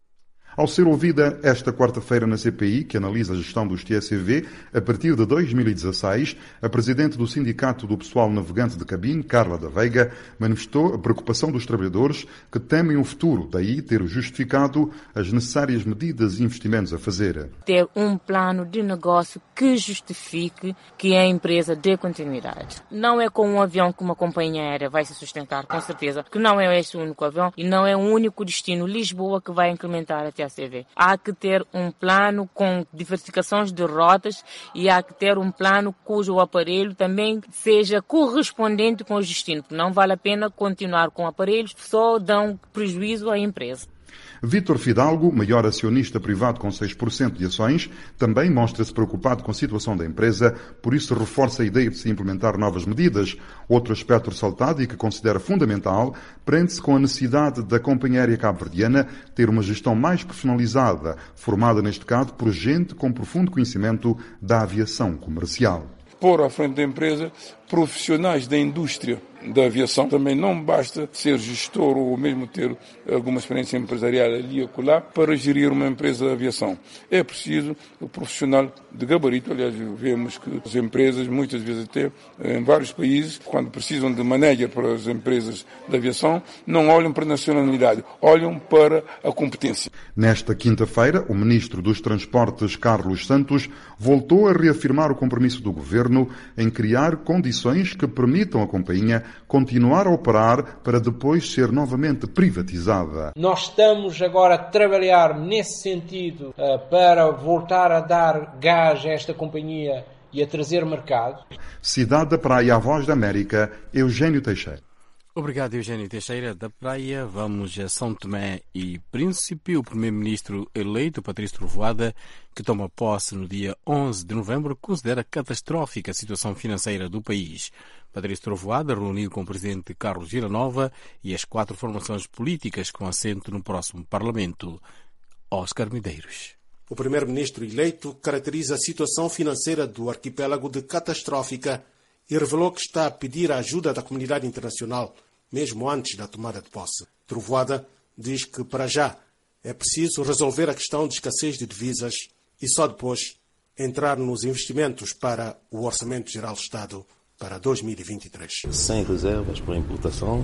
Ao ser ouvida esta quarta-feira na C P I, que analisa a gestão dos T A C V, a partir de dois mil e dezasseis, a presidente do Sindicato do Pessoal Navegante de Cabine, Carla da Veiga, manifestou a preocupação dos trabalhadores que temem um futuro, daí ter justificado as necessárias medidas e investimentos a fazer. Ter um plano de negócio que justifique que a empresa dê continuidade. Não é com um avião que uma companhia aérea vai se sustentar, com certeza, que não é este o único avião e não é o único destino Lisboa que vai incrementar a T A C V. Há que ter um plano com diversificações de rotas e há que ter um plano cujo aparelho também seja correspondente com o destino. Não vale a pena continuar com aparelhos que só dão prejuízo à empresa. Vítor Fidalgo, maior acionista privado com seis por cento de ações, também mostra-se preocupado com a situação da empresa, por isso reforça a ideia de se implementar novas medidas. Outro aspecto ressaltado e que considera fundamental prende-se com a necessidade da companhia aérea cabo-verdiana ter uma gestão mais personalizada, formada neste caso por gente com profundo conhecimento da aviação comercial. Pôr à frente da empresa profissionais da indústria da aviação. Também não basta ser gestor ou mesmo ter alguma experiência empresarial ali e acolá para gerir uma empresa de aviação. É preciso o profissional de gabarito. Aliás, vemos que as empresas, muitas vezes até em vários países, quando precisam de manager para as empresas de aviação, não olham para a nacionalidade, olham para a competência. Nesta quinta-feira, o Ministro dos Transportes, Carlos Santos, voltou a reafirmar o compromisso do Governo em criar condições que permitam à companhia continuar a operar para depois ser novamente privatizada. Nós estamos agora a trabalhar nesse sentido uh, para voltar a dar gás a esta companhia e a trazer mercado. Cidade da Praia, a Voz da América, Eugênio Teixeira. Obrigado, Eugênio Teixeira. Da Praia, vamos a São Tomé e Príncipe. O primeiro-ministro eleito, Patrício Trovoada, que toma posse no dia onze de novembro, considera catastrófica a situação financeira do país. Patrício Trovoada reuniu com o presidente Carlos Giranova e as quatro formações políticas com assento no próximo Parlamento. Oscar Medeiros. O primeiro-ministro eleito caracteriza a situação financeira do arquipélago de catastrófica e revelou que está a pedir a ajuda da comunidade internacional, mesmo antes da tomada de posse. Trovoada diz que, para já, é preciso resolver a questão de escassez de divisas e só depois entrar nos investimentos para o Orçamento Geral do Estado para dois mil e vinte e três. Sem reservas para importação,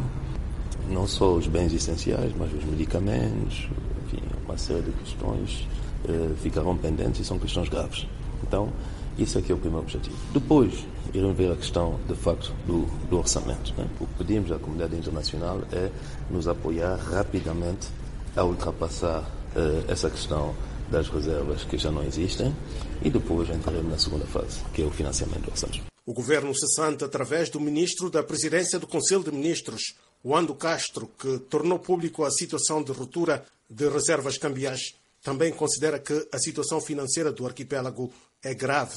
não só os bens essenciais, mas os medicamentos, enfim, uma série de questões eh, ficarão pendentes e são questões graves. Então, isso aqui é o primeiro objetivo. Depois, iremos ver a questão, de facto, do, do orçamento. Né? O que pedimos à comunidade internacional é nos apoiar rapidamente a ultrapassar eh, essa questão das reservas que já não existem e depois entraremos na segunda fase, que é o financiamento do orçamento. O governo cessante, através do ministro da Presidência do Conselho de Ministros, Wando Castro, que tornou público a situação de ruptura de reservas cambiais, também considera que a situação financeira do arquipélago é grave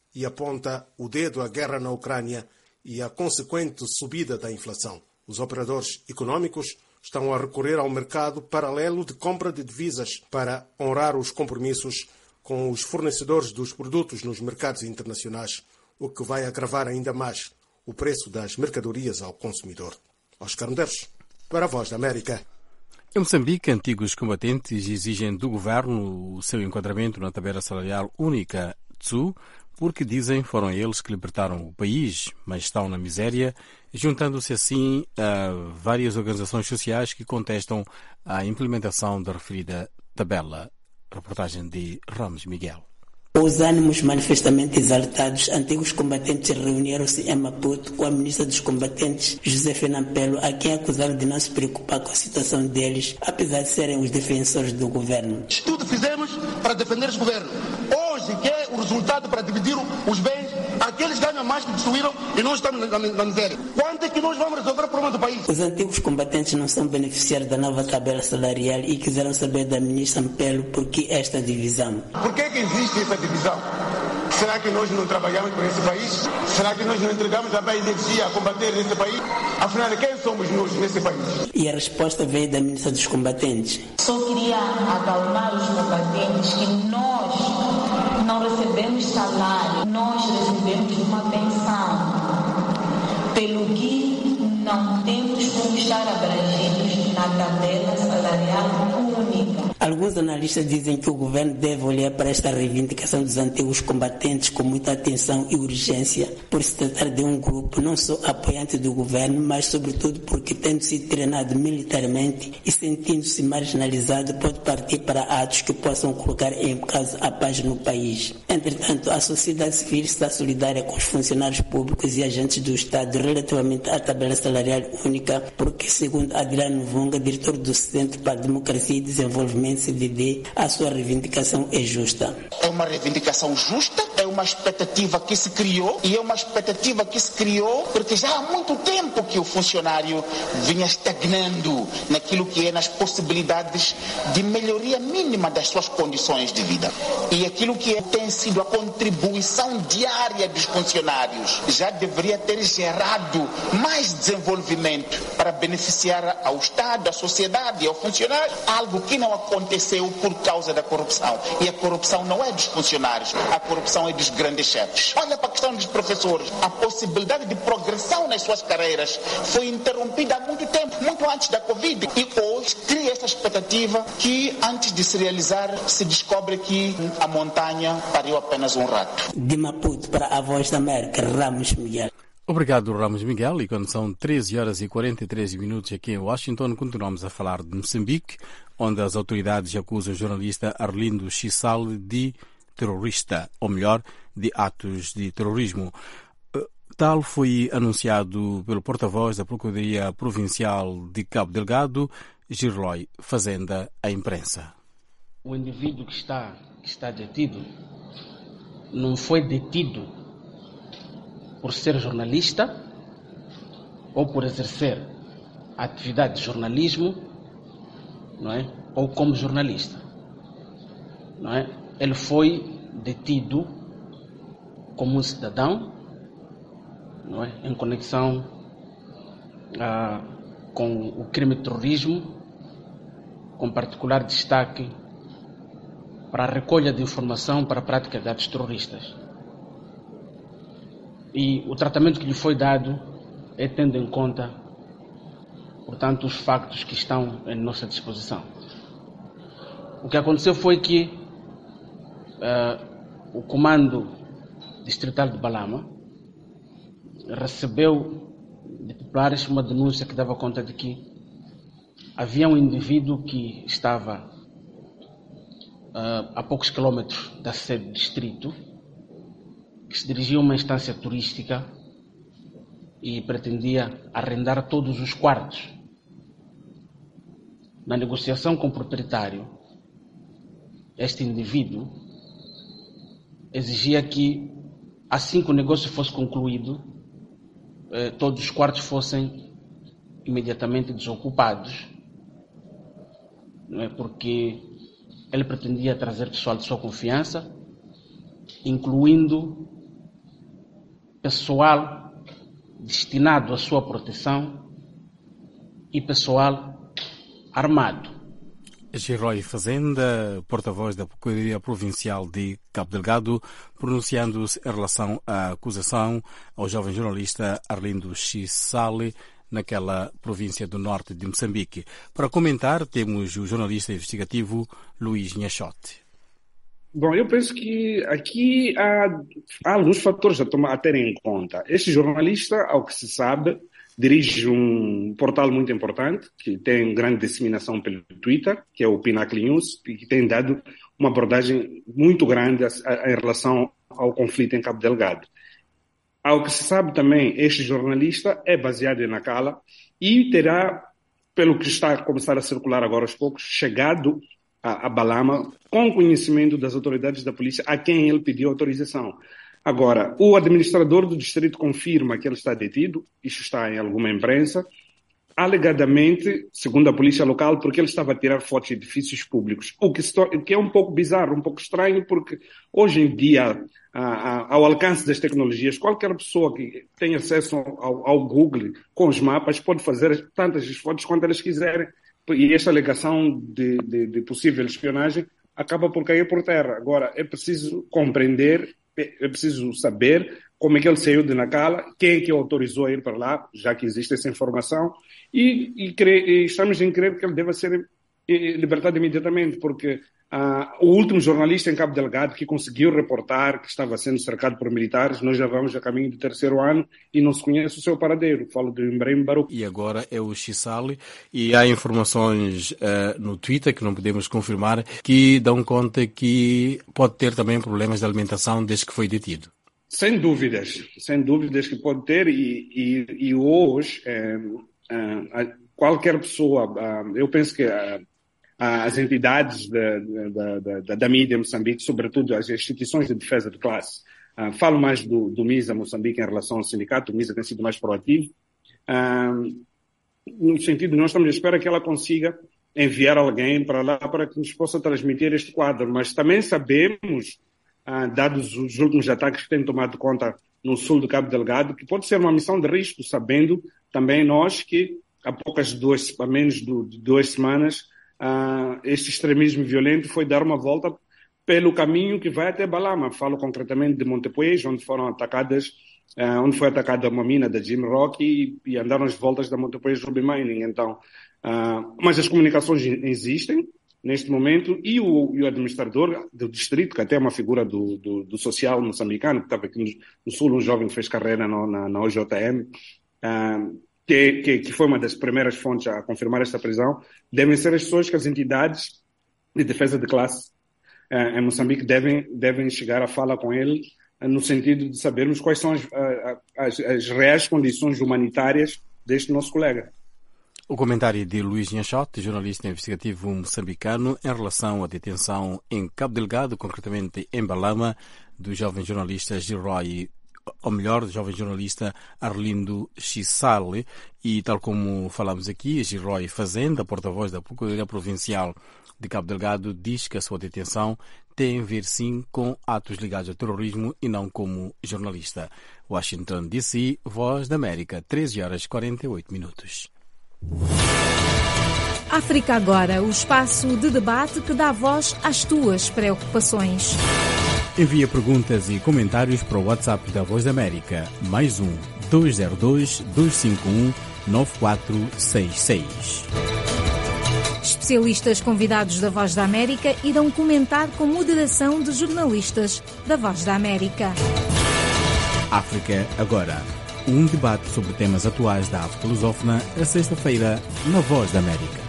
e aponta o dedo à guerra na Ucrânia e à consequente subida da inflação. Os operadores econômicos estão a recorrer ao mercado paralelo de compra de divisas para honrar os compromissos com os fornecedores dos produtos nos mercados internacionais, o que vai agravar ainda mais o preço das mercadorias ao consumidor. Oscar Medeiros, para a Voz da América. Em Moçambique, antigos combatentes exigem do governo o seu enquadramento na tabela salarial única T S U, porque dizem foram eles que libertaram o país, mas estão na miséria, juntando-se assim a várias organizações sociais que contestam a implementação da referida tabela. Reportagem de Ramos Miguel. Os ânimos manifestamente exaltados, antigos combatentes reuniram-se em Maputo com a ministra dos combatentes, Josefina Mpelo, a quem acusaram de não se preocupar com a situação deles, apesar de serem os defensores do governo. Tudo fizemos para defender o governo. Hoje, que é o resultado para dividir os bens, aqueles ganham mais que destruíram e nós estamos na, na, na miséria. Quando é que nós vamos resolver o problema do país? Os antigos combatentes não são beneficiários da nova tabela salarial e quiseram saber da ministra Mpelo por que esta divisão. Por que, que existe essa divisão? Será que nós não trabalhamos por esse país? Será que nós não entregamos a bem energia a combater nesse país? Afinal, quem somos nós nesse país? E a resposta veio da ministra dos combatentes. Só queria acalmar os combatentes que nós não recebemos salário, nós recebemos uma pensão, pelo que não temos como estar abrangidos na tabela salarial única. Alguns analistas dizem que o governo deve olhar para esta reivindicação dos antigos combatentes com muita atenção e urgência, por se tratar de um grupo não só apoiante do governo, mas sobretudo porque, tendo sido treinado militarmente e sentindo-se marginalizado, pode partir para atos que possam colocar em causa a paz no país. Entretanto, a sociedade civil está solidária com os funcionários públicos e agentes do Estado relativamente à tabela salarial única, porque, segundo Adriano Vunga, diretor do Centro para a Democracia e Desenvolvimento, C D D, a sua reivindicação é justa. É uma reivindicação justa, é uma expectativa que se criou, e é uma expectativa que se criou porque já há muito tempo que o funcionário vinha estagnando naquilo que é nas possibilidades de melhoria mínima das suas condições de vida. E aquilo que é, tem sido a contribuição diária dos funcionários já deveria ter gerado mais desenvolvimento para beneficiar ao Estado, à sociedade e ao funcionário, algo que não aconteceu por causa da corrupção. E a corrupção não é dos funcionários, a corrupção é dos grandes chefes. Olha para a questão dos professores. A possibilidade de progressão nas suas carreiras foi interrompida há muito tempo, muito antes da Covid. E hoje cria essa expectativa que, antes de se realizar, se descobre que a montanha pariu apenas um rato. De Maputo para a Voz da América, Ramos Miguel. Obrigado, Ramos Miguel. E quando são treze horas e quarenta e três minutos aqui em Washington, continuamos a falar de Moçambique, onde as autoridades acusam o jornalista Arlindo Chissal de terrorista, ou melhor, de atos de terrorismo. Tal foi anunciado pelo porta-voz da Procuradoria Provincial de Cabo Delgado, Girlói Fazenda, à imprensa. O indivíduo que está, que está detido não foi detido por ser jornalista ou por exercer a atividade de jornalismo, não é? Ou como jornalista, não é? Ele foi detido como um cidadão, não é? Em conexão ah, com o crime de terrorismo, com particular destaque para a recolha de informação para a prática de atos terroristas. E o tratamento que lhe foi dado é tendo em conta, portanto, os factos que estão em nossa disposição. O que aconteceu foi que uh, o Comando Distrital de Balama recebeu de populares uma denúncia que dava conta de que havia um indivíduo que estava uh, a poucos quilómetros da sede do distrito, que se dirigia a uma instância turística e pretendia arrendar todos os quartos. Na negociação com o proprietário, este indivíduo exigia que, assim que o negócio fosse concluído, eh, todos os quartos fossem imediatamente desocupados, não é? Porque ele pretendia trazer pessoal de sua confiança, incluindo pessoal destinado à sua proteção e pessoal armado. Girói Fazenda, porta-voz da Procuradoria Provincial de Cabo Delgado, pronunciando-se em relação à acusação ao jovem jornalista Arlindo Chissale, naquela província do norte de Moçambique. Para comentar, temos o jornalista investigativo Luís Nhachote. Bom, eu penso que aqui há, há alguns fatores a, tomar, a ter em conta. Este jornalista, ao que se sabe, dirige um portal muito importante, que tem grande disseminação pelo Twitter, que é o Pinnacle News, e que tem dado uma abordagem muito grande a, a, em relação ao conflito em Cabo Delgado. Ao que se sabe também, este jornalista é baseado em Nacala e terá, pelo que está a começar a circular agora aos poucos, chegado a, a Balama com conhecimento das autoridades da polícia a quem ele pediu autorização. Agora, o administrador do distrito confirma que ele está detido, isso está em alguma imprensa, alegadamente, segundo a polícia local, porque ele estava a tirar fotos de edifícios públicos, o que, o que é um pouco bizarro, um pouco estranho, porque hoje em dia, a, a, ao alcance das tecnologias, qualquer pessoa que tenha acesso ao, ao Google com os mapas pode fazer tantas fotos quanto elas quiserem, e esta alegação de, de, de possível espionagem acaba por cair por terra. Agora, é preciso compreender, é preciso saber como é que ele saiu de Nacala, quem é que o autorizou a ir para lá, já que existe essa informação, e, e, cre- e estamos em crer que ele deva ser libertado imediatamente, porque ah, o último jornalista em Cabo Delgado que conseguiu reportar que estava sendo cercado por militares, nós já vamos a caminho do terceiro ano e não se conhece o seu paradeiro. Falo de Ibrahim Baruch. E agora é o Chissale, e há informações uh, no Twitter que não podemos confirmar, que dão conta que pode ter também problemas de alimentação desde que foi detido. Sem dúvidas, sem dúvidas que pode ter, e, e, e hoje é, é, qualquer pessoa, eu penso que é, as entidades da, da, da, da mídia Moçambique, sobretudo as instituições de defesa de classe, uh, falo mais do, do MISA Moçambique em relação ao sindicato, o MISA tem sido mais proativo, uh, no sentido de nós estamos à espera que ela consiga enviar alguém para lá para que nos possa transmitir este quadro, mas também sabemos, uh, dados os últimos ataques que têm tomado conta no sul do Cabo Delgado, que pode ser uma missão de risco, sabendo também nós que há poucas duas, há menos de duas semanas, Uh, este extremismo violento foi dar uma volta pelo caminho que vai até Balama. Falo concretamente de Montepuez, onde foram atacadas, uh, onde foi atacada uma mina da Jim Rock e, e andaram as voltas da Montepuez Ruby Mining. Então, uh, mas as comunicações existem neste momento e o, e o administrador do distrito, que até é uma figura do, do, do social moçambicano, que estava aqui no, no sul, um jovem que fez carreira no, na, na O J M, uh, Que, que, que foi uma das primeiras fontes a confirmar esta prisão, devem ser as pessoas que as entidades de defesa de classe eh, em Moçambique devem, devem chegar à fala com ele, eh, no sentido de sabermos quais são as, as, as reais condições humanitárias deste nosso colega. O comentário de Luís Nhachote, jornalista investigativo moçambicano, em relação à detenção em Cabo Delgado, concretamente em Balama, do jovem jornalista Girói, ou melhor, do jovem jornalista Arlindo Chissale, e tal como falamos aqui, Girói Fazenda, porta-voz da Procuradoria Provincial de Cabo Delgado, diz que a sua detenção tem a ver sim com atos ligados ao terrorismo e não como jornalista. Washington, D C, Voz da América, treze horas e quarenta e oito minutos. África Agora, o espaço de debate que dá voz às tuas preocupações. Envia perguntas e comentários para o WhatsApp da Voz da América, mais um dois zero dois, dois cinco um, nove quatro seis seis. Especialistas convidados da Voz da América irão comentar com moderação de jornalistas da Voz da América. África Agora, um debate sobre temas atuais da África lusófona, a sexta-feira, na Voz da América.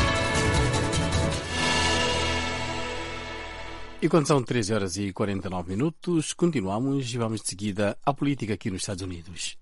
E quando são treze horas e quarenta e nove minutos, continuamos e vamos de seguida à política aqui nos Estados Unidos.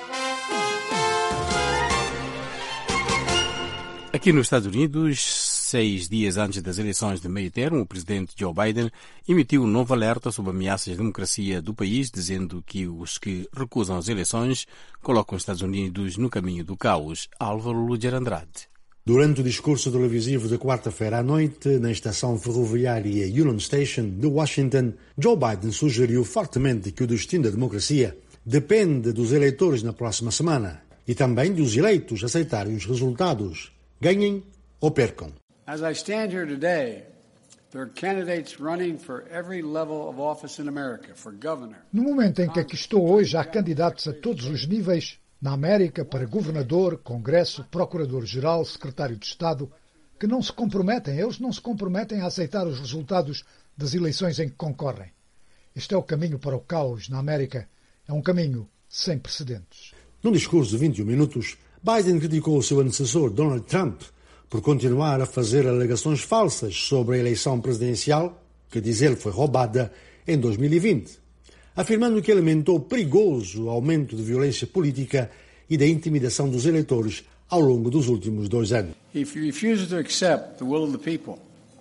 Aqui nos Estados Unidos, seis dias antes das eleições de meio termo, o presidente Joe Biden emitiu um novo alerta sobre ameaças à democracia do país, dizendo que os que recusam as eleições colocam os Estados Unidos no caminho do caos. Álvaro Luger Andrade. Durante o discurso televisivo de quarta-feira à noite, na estação ferroviária Union Station de Washington, Joe Biden sugeriu fortemente que o destino da democracia depende dos eleitores na próxima semana e também dos eleitos aceitarem os resultados, ganhem ou percam. As I stand here today, there are candidates running for every level of office in America, for governor. No momento em que aqui estou hoje, há candidatos a todos os níveis na América para governador, congresso, procurador-geral, secretário de Estado, que não se comprometem, eles não se comprometem a aceitar os resultados das eleições em que concorrem. Este é o caminho para o caos na América. É um caminho sem precedentes. Num discurso de vinte e um minutos, Biden criticou o seu antecessor, Donald Trump, por continuar a fazer alegações falsas sobre a eleição presidencial, que diz ele foi roubada, em dois mil e vinte, afirmando que alimentou perigoso aumento de violência política e da intimidação dos eleitores ao longo dos últimos dois anos. He refuses to accept the will of the people.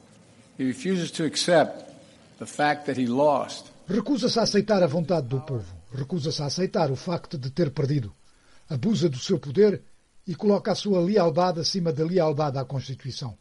He refuses to accept the fact that he lost. Recusa-se a aceitar a vontade do povo. Recusa-se a aceitar o facto de ter perdido. Abusa do seu poder e coloca a sua lealdade acima da lealdade à Constituição.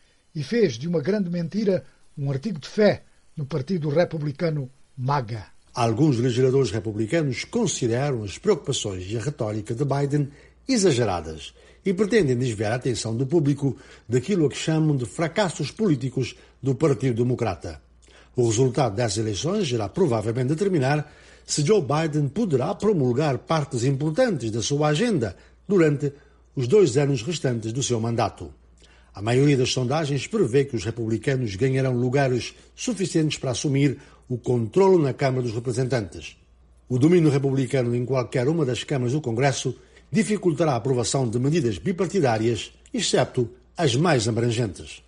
E fez de uma grande mentira um artigo de fé no Partido Republicano MAGA. Alguns legisladores republicanos consideram as preocupações e a retórica de Biden exageradas e pretendem desviar a atenção do público daquilo a que chamam de fracassos políticos do Partido Democrata. O resultado das eleições irá provavelmente determinar se Joe Biden poderá promulgar partes importantes da sua agenda durante os dois anos restantes do seu mandato. A maioria das sondagens prevê que os republicanos ganharão lugares suficientes para assumir o controle na Câmara dos Representantes. O domínio republicano em qualquer uma das câmaras do Congresso dificultará a aprovação de medidas bipartidárias, exceto as mais abrangentes.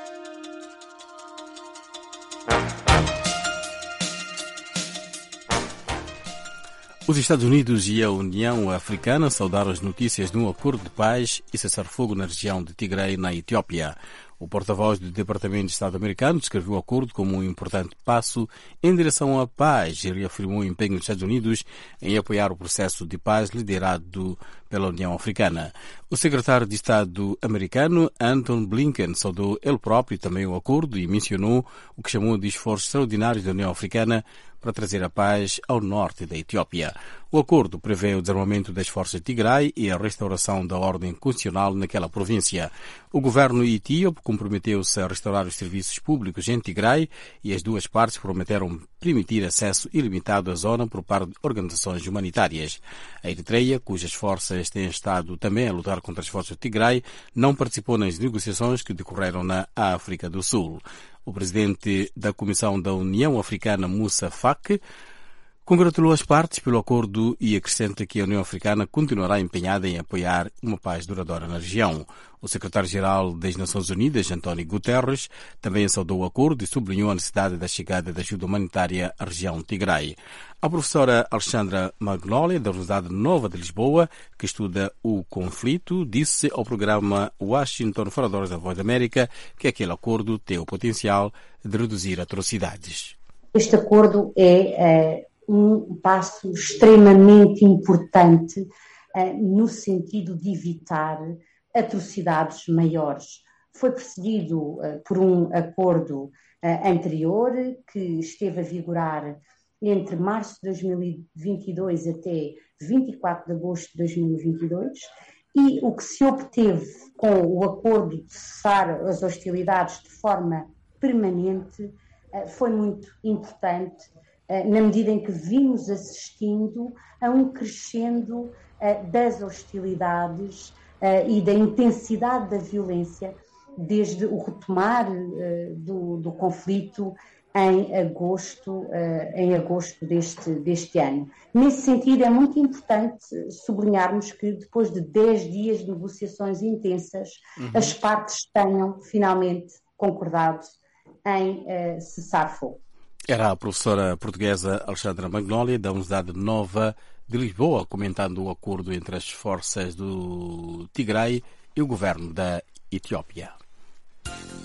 Os Estados Unidos e a União Africana saudaram as notícias de um acordo de paz e cessar-fogo na região de Tigray, na Etiópia. O porta-voz do Departamento de Estado americano descreveu o acordo como um importante passo em direção à paz e reafirmou o empenho dos Estados Unidos em apoiar o processo de paz liderado pela União Africana. O secretário de Estado americano, Anton Blinken, saudou ele próprio também o acordo e mencionou o que chamou de esforços extraordinários da União Africana para trazer a paz ao norte da Etiópia. O acordo prevê o desarmamento das forças de Tigray e a restauração da ordem constitucional naquela província. O governo etíope comprometeu-se a restaurar os serviços públicos em Tigray e as duas partes prometeram permitir acesso ilimitado à zona por parte de organizações humanitárias. A Eritreia, cujas forças têm estado também a lutar contra as forças de Tigray, não participou nas negociações que decorreram na África do Sul. O presidente da Comissão da União Africana, Moussa Faki, congratulou as partes pelo acordo e acrescenta que a União Africana continuará empenhada em apoiar uma paz duradoura na região. O secretário-geral das Nações Unidas, António Guterres, também saudou o acordo e sublinhou a necessidade da chegada de ajuda humanitária à região de Tigray. A professora Alexandra Magnolia, da Universidade Nova de Lisboa, que estuda o conflito, disse ao programa Washington Faladores da Voz da América que aquele acordo tem o potencial de reduzir atrocidades. Este acordo é... é... um passo extremamente importante uh, no sentido de evitar atrocidades maiores. Foi precedido uh, por um acordo uh, anterior que esteve a vigorar entre março de dois mil e vinte e dois até vinte e quatro de agosto de dois mil e vinte e dois, e o que se obteve com o acordo de cessar as hostilidades de forma permanente uh, foi muito importante, na medida em que vimos assistindo a um crescendo uh, das hostilidades uh, e da intensidade da violência desde o retomar uh, do, do conflito em agosto, uh, em agosto deste, deste ano. Nesse sentido, é muito importante sublinharmos que depois de dez dias de negociações intensas, uhum. as partes tenham finalmente concordado em uh, cessar fogo. Era a professora portuguesa Alexandra Magnolia, da Universidade Nova de Lisboa, comentando o acordo entre as forças do Tigray e o governo da Etiópia.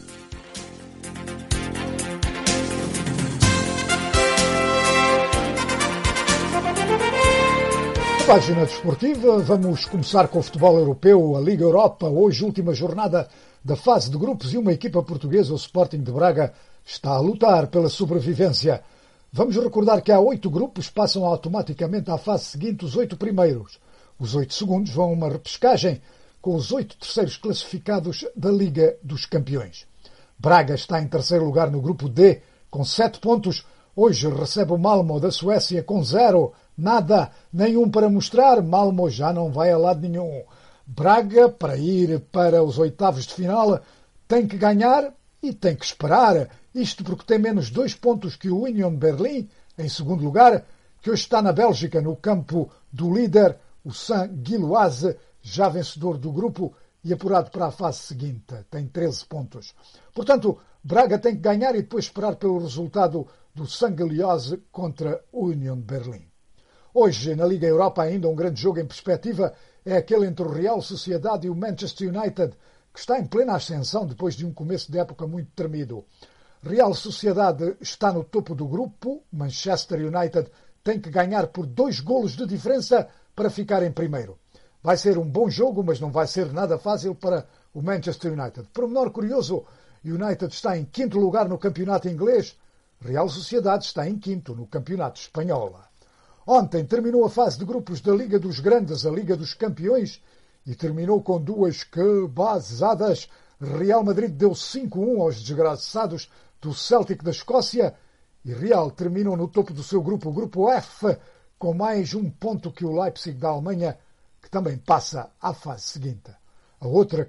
Página desportiva, vamos começar com o futebol europeu, a Liga Europa. Hoje, última jornada da fase de grupos e uma equipa portuguesa, o Sporting de Braga, está a lutar pela sobrevivência. Vamos recordar que há oito grupos, passam automaticamente à fase seguinte os oito primeiros. Os oito segundos vão a uma repescagem com os oito terceiros classificados da Liga dos Campeões. Braga está em terceiro lugar no grupo D, com sete pontos. Hoje recebe o Malmo da Suécia com zero. Nada, nenhum para mostrar. Malmo já não vai a lado nenhum. Braga, para ir para os oitavos de final, tem que ganhar e tem que esperar. Isto porque tem menos dois pontos que o Union Berlin, em segundo lugar, que hoje está na Bélgica, no campo do líder, o Saint-Gilloise, já vencedor do grupo e apurado para a fase seguinte. Tem treze pontos. Portanto, Braga tem que ganhar e depois esperar pelo resultado do Saint-Gilloise contra o Union Berlin. Hoje, na Liga Europa, ainda um grande jogo em perspectiva é aquele entre o Real Sociedade e o Manchester United, que está em plena ascensão depois de um começo de época muito tremido. Real Sociedade está no topo do grupo, Manchester United tem que ganhar por dois golos de diferença para ficar em primeiro. Vai ser um bom jogo, mas não vai ser nada fácil para o Manchester United. Por menor curioso, United está em quinto lugar no campeonato inglês, Real Sociedade está em quinto no campeonato espanhol. Ontem terminou a fase de grupos da Liga dos Grandes, a Liga dos Campeões, e terminou com duas cabazadas. Real Madrid deu cinco a um aos desgraçados do Celtic da Escócia e Real terminou no topo do seu grupo, o grupo F, com mais um ponto que o Leipzig da Alemanha, que também passa à fase seguinte. A outra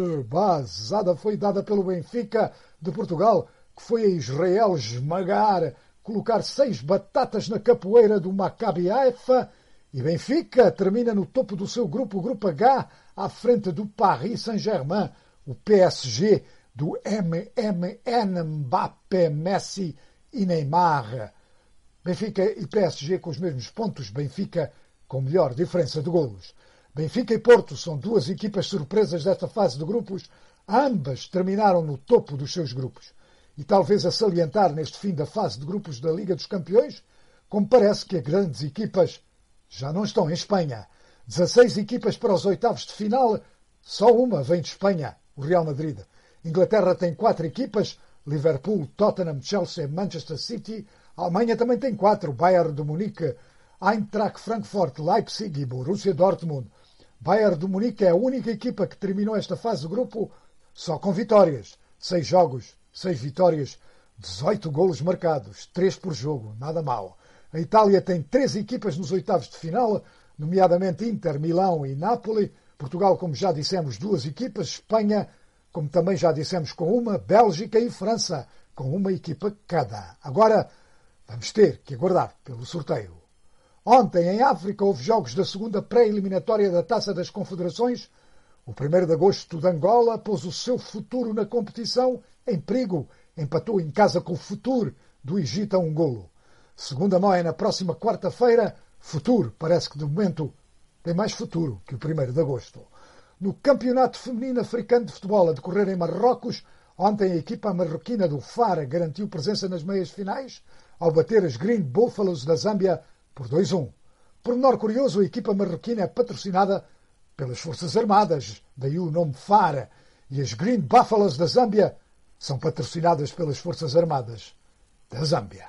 cabazada foi dada pelo Benfica de Portugal, que foi a Israel esmagar, colocar seis batatas na capoeira do Maccabi Haifa, e Benfica termina no topo do seu grupo, o grupo H, à frente do Paris Saint-Germain, o P S G do M M N, Mbappé, Messi e Neymar. Benfica e P S G com os mesmos pontos, Benfica com melhor diferença de golos. Benfica e Porto são duas equipas surpresas desta fase de grupos, ambas terminaram no topo dos seus grupos. E talvez a salientar neste fim da fase de grupos da Liga dos Campeões, como parece que as grandes equipas já não estão em Espanha. dezasseis equipas para os oitavos de final, só uma vem de Espanha, o Real Madrid. Inglaterra tem quatro equipas, Liverpool, Tottenham, Chelsea, Manchester City. A Alemanha também tem quatro, Bayern de Munique, Eintracht Frankfurt, Leipzig e Borussia Dortmund. Bayern de Munique é a única equipa que terminou esta fase de grupo só com vitórias. Seis jogos, seis vitórias, dezoito golos marcados, três por jogo, nada mal. A Itália tem três equipas nos oitavos de final, nomeadamente Inter, Milão e Napoli. Portugal, como já dissemos, duas equipas. Espanha, como também já dissemos, com uma. Bélgica e França, com uma equipa cada. Agora, vamos ter que aguardar pelo sorteio. Ontem, em África, houve jogos da segunda pré-eliminatória da Taça das Confederações. O primeiro de agosto de Angola pôs o seu futuro na competição em perigo. Empatou em casa com o Futuro do Egito a um golo. Segunda mão na próxima quarta-feira. Futuro, parece que de momento tem mais futuro que o primeiro de agosto. No Campeonato Feminino Africano de Futebol a decorrer em Marrocos, ontem a equipa marroquina do Fara garantiu presença nas meias finais ao bater as Green Buffaloes da Zâmbia por dois a um. Por menor curioso, a equipa marroquina é patrocinada pelas Forças Armadas, daí o nome Fara, e as Green Buffaloes da Zâmbia são patrocinadas pelas Forças Armadas da Zâmbia.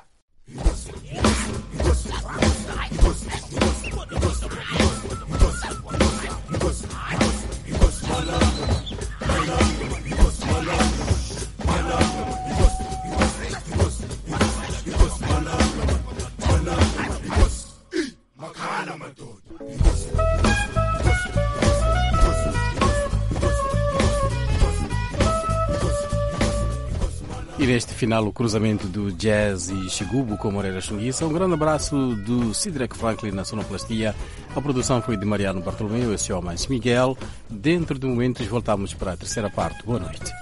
E neste final o cruzamento do Jazz e Xigubu com Moreira Xunguissa. Um grande abraço do Sidrek Franklin na sonoplastia. A produção foi de Mariano Bartolomeu, esse homem Miguel. Dentro de momentos voltamos para a terceira parte. Boa noite.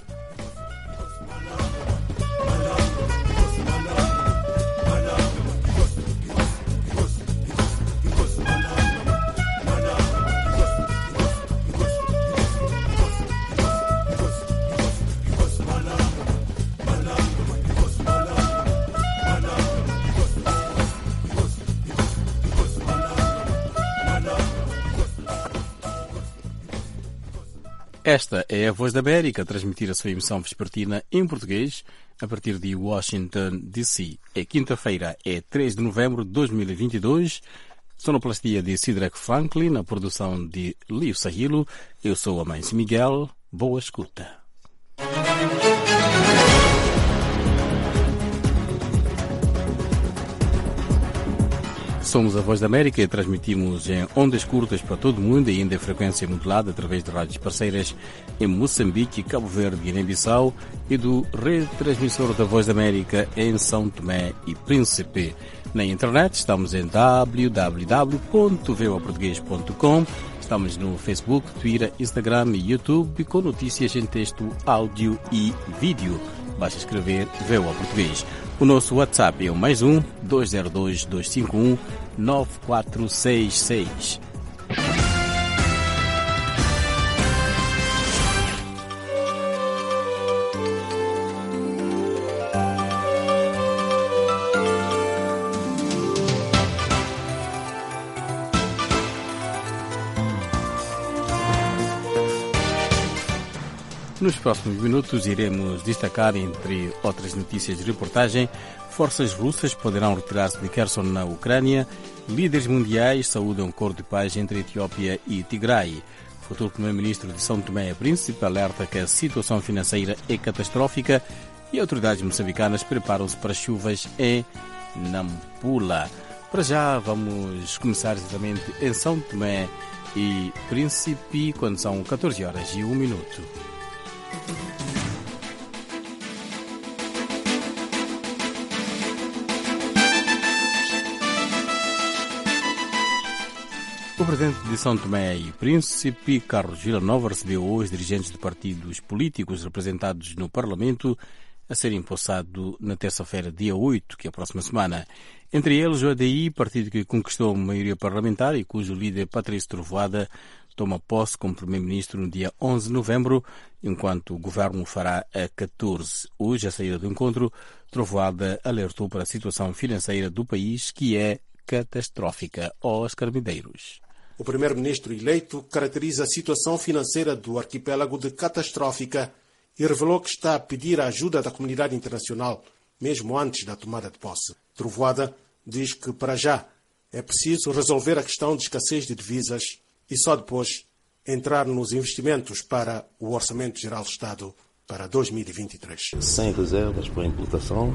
Enough. Esta é a Voz da América a transmitir a sua emissão vespertina em português a partir de Washington, D C. É quinta-feira, é três de novembro de dois mil e vinte e dois. Sonoplastia de Cedric Franklin, a produção de Lio Sahilo. Eu sou Amâncio Miguel. Boa escuta. Somos a Voz da América e transmitimos em ondas curtas para todo o mundo e ainda em frequência modulada através de rádios parceiras em Moçambique, Cabo Verde, Guiné-Bissau e do retransmissor da Voz da América em São Tomé e Príncipe. Na internet estamos em w w w ponto voa português ponto com. Estamos no Facebook, Twitter, Instagram e YouTube com notícias em texto, áudio e vídeo. Basta escrever Voa Português. O nosso WhatsApp é o mais um dois zero dois, dois cinco um, nove quatro seis seis. Nos próximos minutos iremos destacar, entre outras notícias de reportagem, forças russas poderão retirar-se de Kherson na Ucrânia, líderes mundiais saúdam um acordo de paz entre Etiópia e Tigray. O futuro primeiro-ministro de São Tomé e Príncipe alerta que a situação financeira é catastrófica e autoridades moçambicanas preparam-se para chuvas em Nampula. Para já vamos começar exatamente em São Tomé e Príncipe, quando são catorze horas e um minuto. O presidente de São Tomé e Príncipe, Carlos Villanova, recebeu hoje dirigentes de partidos políticos representados no Parlamento a ser empossado na terça-feira, dia oito, que é a próxima semana. Entre eles, o A D I, partido que conquistou a maioria parlamentar e cujo líder, Patrício Trovoada, toma posse como primeiro-ministro no dia onze de novembro, enquanto o governo fará a catorze. Hoje, à saída do encontro, Trovoada alertou para a situação financeira do país, que é catastrófica. Oscar Medeiros. O primeiro-ministro eleito caracteriza a situação financeira do arquipélago de catastrófica e revelou que está a pedir a ajuda da comunidade internacional, mesmo antes da tomada de posse. Trovoada diz que, para já, é preciso resolver a questão de escassez de divisas e só depois entrar nos investimentos para o Orçamento Geral do Estado para dois mil e vinte e três. Sem reservas para importação,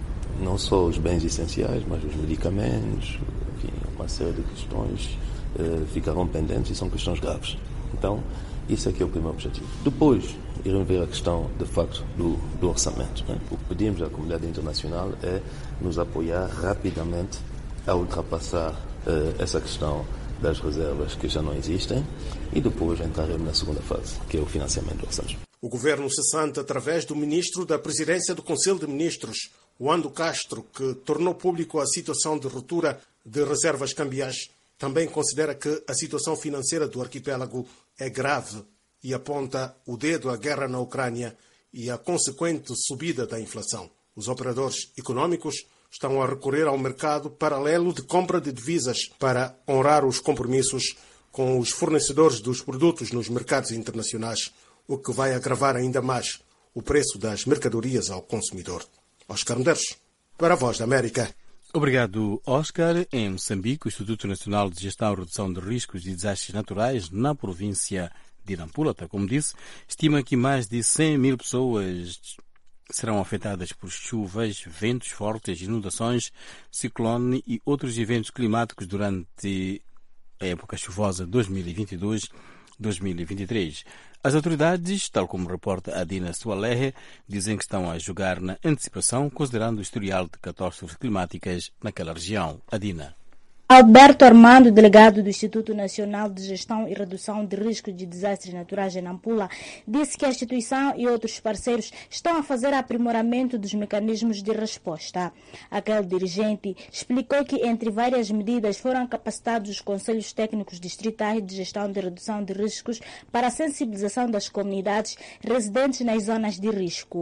não só os bens essenciais, mas os medicamentos, enfim, uma série de questões eh, ficarão pendentes e são questões graves. Então, isso é que é o primeiro objetivo. Depois, iremos ver a questão, de facto, do, do orçamento. Né? O que pedimos à comunidade internacional é nos apoiar rapidamente a ultrapassar eh, essa questão das reservas que já não existem e depois entraremos na segunda fase, que é o financiamento do orçamento. O governo cessante, através do ministro da Presidência do Conselho de Ministros, Wando Castro, que tornou público a situação de ruptura de reservas cambiais, também considera que a situação financeira do arquipélago é grave e aponta o dedo à guerra na Ucrânia e à consequente subida da inflação. Os operadores econômicos estão a recorrer ao mercado paralelo de compra de divisas para honrar os compromissos com os fornecedores dos produtos nos mercados internacionais, o que vai agravar ainda mais o preço das mercadorias ao consumidor. Oscar Medeiros, para a Voz da América. Obrigado, Oscar. Em Moçambique, o Instituto Nacional de Gestão e Redução de Riscos e Desastres Naturais, na província de Nampula, como disse, estima que mais de cem mil pessoas serão afetadas por chuvas, ventos fortes, inundações, ciclone e outros eventos climáticos durante a época chuvosa dois mil e vinte e dois a dois mil e vinte e três. As autoridades, tal como reporta Adina Sualehe, dizem que estão a jogar na antecipação, considerando o historial de catástrofes climáticas naquela região. Adina. Alberto Armando, delegado do Instituto Nacional de Gestão e Redução de Riscos de Desastres Naturais em Nampula, disse que a instituição e outros parceiros estão a fazer aprimoramento dos mecanismos de resposta. Aquele dirigente explicou que, entre várias medidas, foram capacitados os conselhos técnicos distritais de gestão de redução de riscos para a sensibilização das comunidades residentes nas zonas de risco.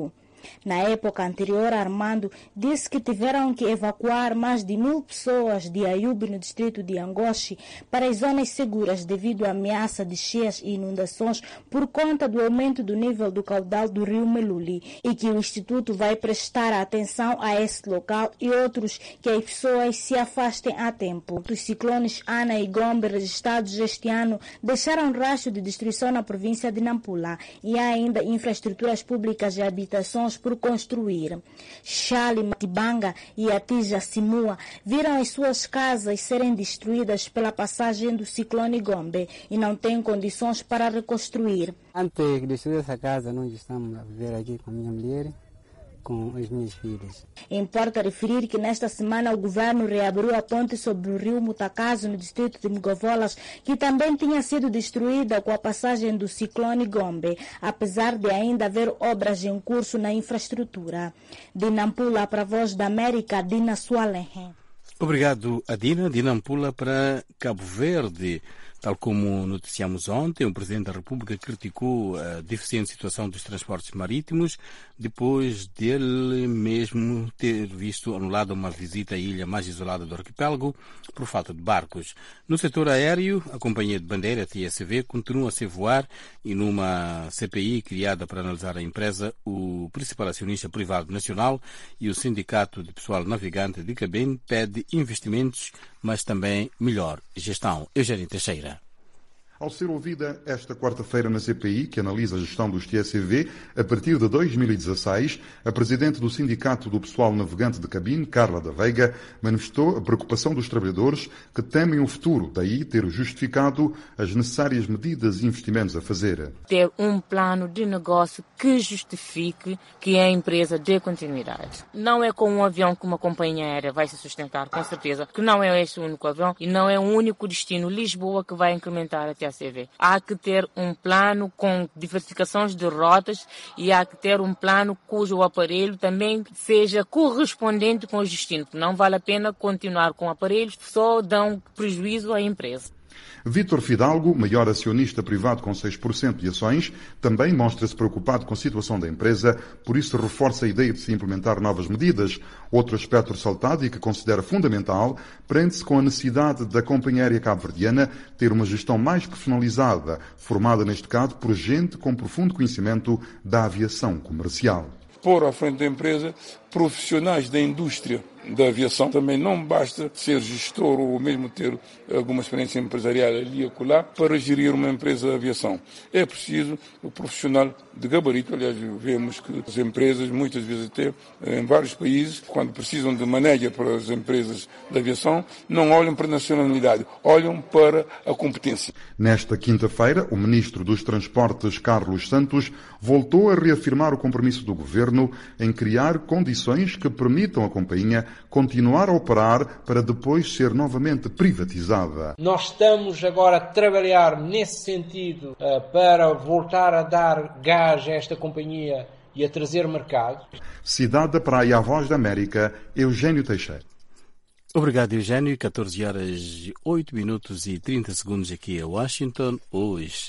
Na época anterior, Armando disse que tiveram que evacuar mais de mil pessoas de Ayube, no distrito de Angoche, para as zonas seguras devido à ameaça de cheias e inundações por conta do aumento do nível do caudal do rio Meluli, e que o Instituto vai prestar atenção a esse local e outros que as pessoas se afastem a tempo. Os ciclones Ana e Gombe registrados este ano deixaram rastro de destruição na província de Nampula e há ainda infraestruturas públicas e habitações por construir. Chale, Matibanga e Atija Simua viram as suas casas serem destruídas pela passagem do ciclone Gombe e não têm condições para reconstruir. Antes de destruir essa casa, nós estamos a viver aqui com a minha mulher, com as minhas filhas. Importa referir que nesta semana o governo reabriu a ponte sobre o rio Mutakazo, no distrito de Ngovolas, que também tinha sido destruída com a passagem do ciclone Gombe, apesar de ainda haver obras em curso na infraestrutura. De Nampula para a Voz da América, Dina Sualenhen. Obrigado, Adina. De Nampula para Cabo Verde. Tal como noticiamos ontem, o Presidente da República criticou a deficiente situação dos transportes marítimos depois dele mesmo ter visto anulada uma visita à ilha mais isolada do arquipélago por falta de barcos. No setor aéreo, a Companhia de Bandeira, T S V, continua a sem voar e numa C P I criada para analisar a empresa, o principal acionista privado nacional e o Sindicato de Pessoal Navegante de Cabine pede investimentos, mas também melhor gestão. Eugênio Teixeira. Ao ser ouvida esta quarta-feira na C P I, que analisa a gestão dos T S V, a partir de dois mil e dezasseis, a presidente do Sindicato do Pessoal Navegante de Cabine, Carla da Veiga, manifestou a preocupação dos trabalhadores que temem o futuro, daí ter justificado as necessárias medidas e investimentos a fazer. Ter um plano de negócio que justifique que a empresa dê continuidade. Não é com um avião que uma companhia aérea vai se sustentar, com certeza, que não é esse o único avião e não é o único destino Lisboa que vai incrementar a T S V. Há que ter um plano com diversificações de rotas e há que ter um plano cujo aparelho também seja correspondente com os destinos. Não vale a pena continuar com aparelhos que só dão prejuízo à empresa. Vítor Fidalgo, maior acionista privado com seis por cento de ações, também mostra-se preocupado com a situação da empresa, por isso reforça a ideia de se implementar novas medidas. Outro aspecto ressaltado e que considera fundamental prende-se com a necessidade da companhia aérea cabo-verdiana ter uma gestão mais profissionalizada, formada neste caso por gente com profundo conhecimento da aviação comercial. Pôr à frente da empresa profissionais da indústria da aviação. Também não basta ser gestor ou mesmo ter alguma experiência empresarial ali e acolá para gerir uma empresa de aviação. É preciso o profissional de gabarito. Aliás, vemos que as empresas, muitas vezes até em vários países, quando precisam de manager para as empresas de aviação, não olham para a nacionalidade, olham para a competência. Nesta quinta-feira, o Ministro dos Transportes, Carlos Santos, voltou a reafirmar o compromisso do Governo em criar condições que permitam à companhia continuar a operar para depois ser novamente privatizada. Nós estamos agora a trabalhar nesse sentido uh, para voltar a dar gás a esta companhia e a trazer mercado. Cidade da Praia, a Voz da América, Eugênio Teixeira. Obrigado, Eugênio. catorze horas, oito minutos e trinta segundos aqui em Washington. Hoje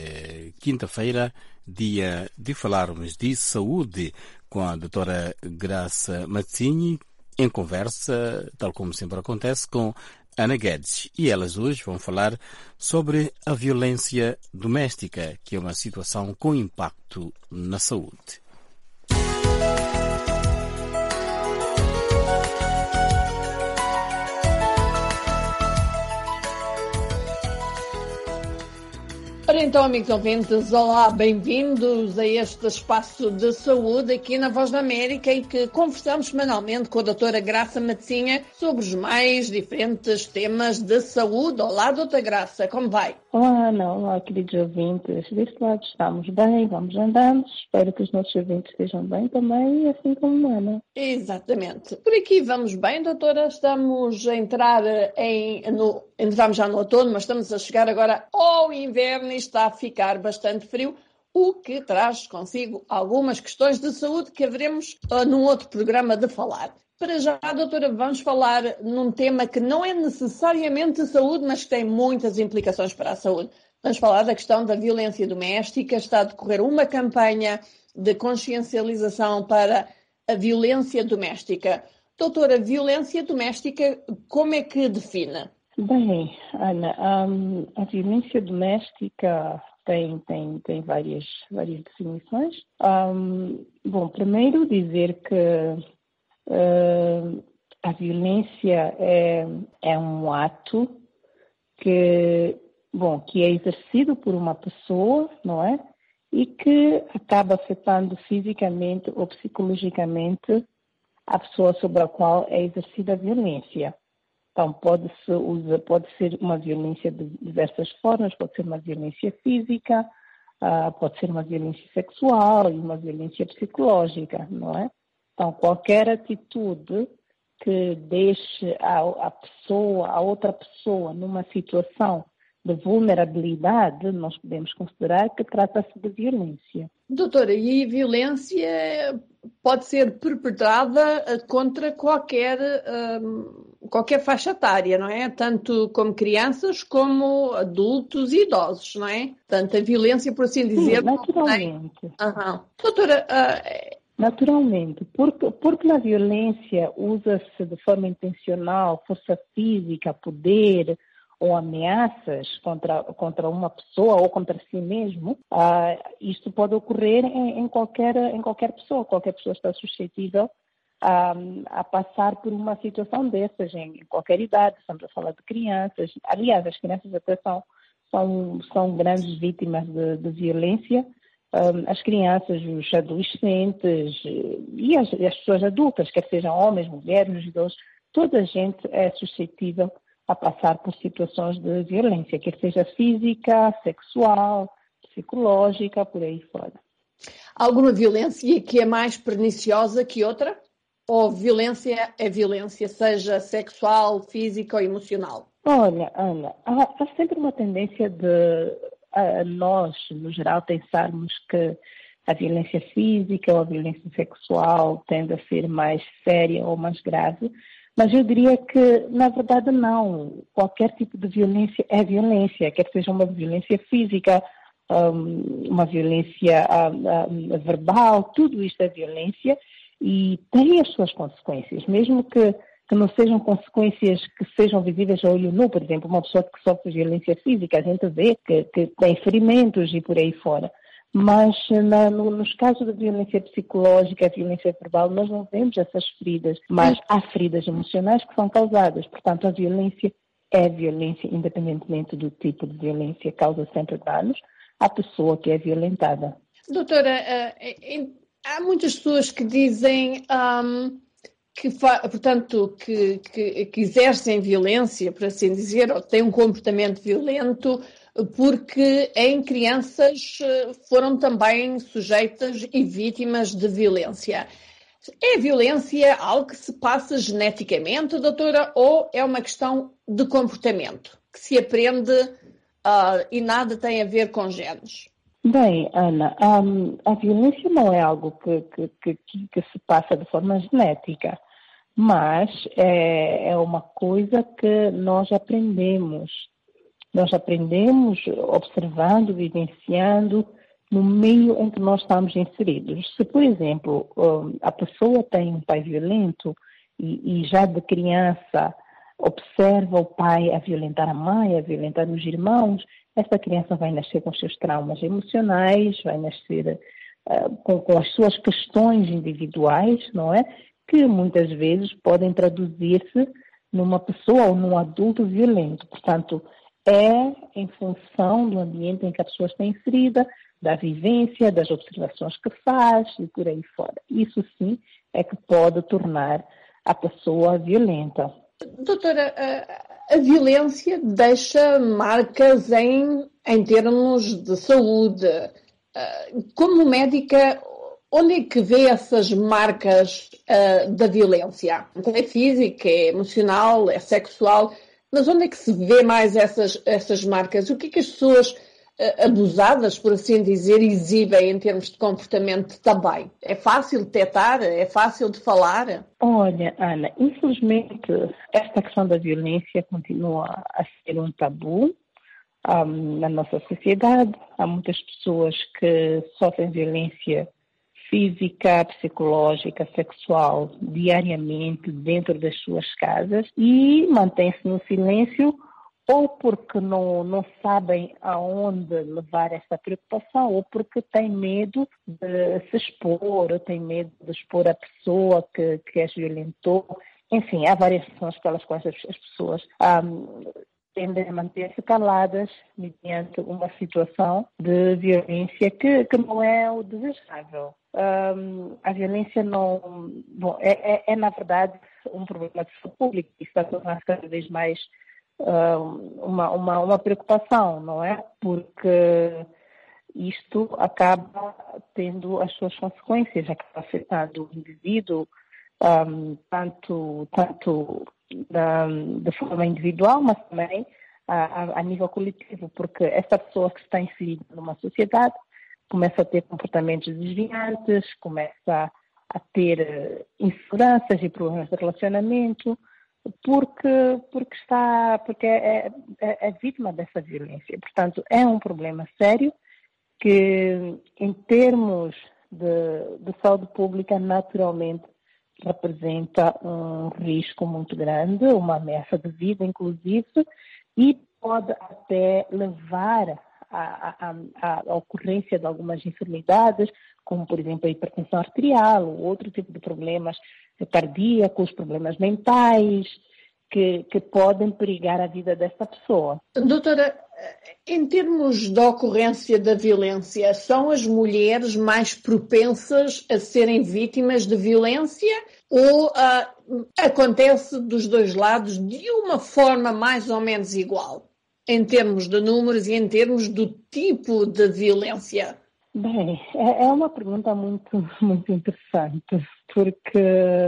é quinta-feira, dia de falarmos de saúde com a doutora Graça Mazzini, em conversa, tal como sempre acontece, com Ana Guedes. E elas hoje vão falar sobre a violência doméstica, que é uma situação com impacto na saúde. Ora então, amigos ouvintes, olá, bem-vindos a este espaço de saúde aqui na Voz da América, em que conversamos semanalmente com a doutora Graça Matzinha sobre os mais diferentes temas de saúde. Olá, doutora Graça, como vai? Olá, Ana, olá, queridos ouvintes. Deste lado estamos bem, vamos andando. Espero que os nossos ouvintes estejam bem também, assim como Ana. Exatamente. Por aqui vamos bem, doutora. Estamos a entrar em... No, entramos já no outono, mas estamos a chegar agora ao inverno e está a ficar bastante frio, o que traz consigo algumas questões de saúde que haveremos uh, num outro programa de falar. Para já, doutora, vamos falar num tema que não é necessariamente saúde, mas que tem muitas implicações para a saúde. Vamos falar da questão da violência doméstica. Está a decorrer uma campanha de consciencialização para a violência doméstica. Doutora, violência doméstica, como é que define? Bem, Ana, um, a violência doméstica tem, tem, tem várias, várias definições. Um, bom, primeiro dizer que uh, a violência é, é um ato que, bom, que é exercido por uma pessoa, não é? E que acaba afetando fisicamente ou psicologicamente a pessoa sobre a qual é exercida a violência. Então, pode-se usar, pode ser uma violência de diversas formas, pode ser uma violência física, uh, pode ser uma violência sexual e uma violência psicológica, não é? Então, qualquer atitude que deixe a, a pessoa, a outra pessoa numa situação de vulnerabilidade, nós podemos considerar que trata-se de violência. Doutora, e a violência pode ser perpetrada contra qualquer, um, qualquer faixa etária, não é? Tanto como crianças como adultos e idosos, não é? Portanto, a violência, por assim dizer... Sim, naturalmente. Uhum. Doutora... Uh... Naturalmente, porque, porque na violência usa-se de forma intencional força física, poder ou ameaças contra, contra uma pessoa ou contra si mesmo, uh, isto pode ocorrer em, em, qualquer, em qualquer pessoa. Qualquer pessoa está suscetível a, a passar por uma situação dessas, em qualquer idade. Estamos a falar de crianças. Aliás, as crianças até são, são, são grandes vítimas de, de violência. Um, as crianças, os adolescentes e as, as pessoas adultas, quer sejam homens, mulheres, idosos, toda a gente é suscetível a passar por situações de violência, quer seja física, sexual, psicológica, por aí fora. Alguma violência que é mais perniciosa que outra? Ou violência é violência, seja sexual, física ou emocional? Olha, Ana, há, há sempre uma tendência de a nós, no geral, pensarmos que a violência física ou a violência sexual tende a ser mais séria ou mais grave, mas eu diria que, na verdade, não. Qualquer tipo de violência é violência, quer seja uma violência física, uma violência verbal, tudo isto é violência e tem as suas consequências, mesmo que que não sejam consequências que sejam visíveis a olho nu. Por exemplo, uma pessoa que sofre violência física, a gente vê que, que tem ferimentos e por aí fora. Mas na, no, nos casos de violência psicológica, violência verbal, nós não vemos essas feridas, mas há feridas emocionais que são causadas. Portanto, a violência é violência, independentemente do tipo de violência, causa sempre danos à pessoa que é violentada. Doutora, uh, há muitas pessoas que dizem... Um... Que, portanto, que, que, que exercem violência, por assim dizer, ou têm um comportamento violento, porque em crianças foram também sujeitas e vítimas de violência. É a violência algo que se passa geneticamente, doutora, ou é uma questão de comportamento, que se aprende uh, e nada tem a ver com genes? Bem, Ana, um, a violência não é algo que, que, que, que se passa de forma genética, mas é, é uma coisa que nós aprendemos. Nós aprendemos observando, vivenciando no meio em que nós estamos inseridos. Se, por exemplo, a pessoa tem um pai violento e, e já de criança observa o pai a violentar a mãe, a violentar os irmãos, essa criança vai nascer com seus traumas emocionais, vai nascer uh, com, com as suas questões individuais, não é? Que muitas vezes podem traduzir-se numa pessoa ou num adulto violento. Portanto, é em função do ambiente em que a pessoa está inserida, da vivência, das observações que faz e por aí fora. Isso sim é que pode tornar a pessoa violenta. Doutora, a, a violência deixa marcas em, em termos de saúde. Como médica, onde é que vê essas marcas uh, da violência? É física, é emocional, é sexual, mas onde é que se vê mais essas, essas marcas? O que é que as pessoas uh, abusadas, por assim dizer, exibem em termos de comportamento também? É fácil detectar? É fácil de falar? Olha, Ana, infelizmente esta questão da violência continua a ser um tabu um, na nossa sociedade. Há muitas pessoas que sofrem violência física, psicológica, sexual, diariamente dentro das suas casas e mantém-se no silêncio ou porque não, não sabem aonde levar essa preocupação ou porque têm medo de se expor, ou têm medo de expor a pessoa que, que as violentou. Enfim, há várias razões pelas quais as, as pessoas um, tendem a manter-se caladas mediante uma situação de violência que, que não é o desejável. Um, a violência não bom, é, é, é, na verdade, um problema de saúde pública e está tornando cada vez mais uh, uma, uma, uma preocupação, não é? Porque isto acaba tendo as suas consequências, acaba afetando o indivíduo um, tanto, tanto da, de forma individual, mas também a, a nível coletivo, porque essa pessoa que está inserida numa sociedade começa a ter comportamentos desviantes, começa a ter inseguranças e problemas de relacionamento, porque, porque, está, porque é, é, é vítima dessa violência. Portanto, é um problema sério que, em termos de, de saúde pública, naturalmente representa um risco muito grande, uma ameaça de vida, inclusive, e pode até levar A, a, a ocorrência de algumas enfermidades, como, por exemplo, a hipertensão arterial ou outro tipo de problemas cardíacos, problemas mentais, que, que podem perigar a vida dessa pessoa. Doutora, em termos da ocorrência da violência, são as mulheres mais propensas a serem vítimas de violência ou uh, acontece dos dois lados de uma forma mais ou menos igual? Em termos de números e em termos do tipo de violência? Bem, é uma pergunta muito, muito interessante, porque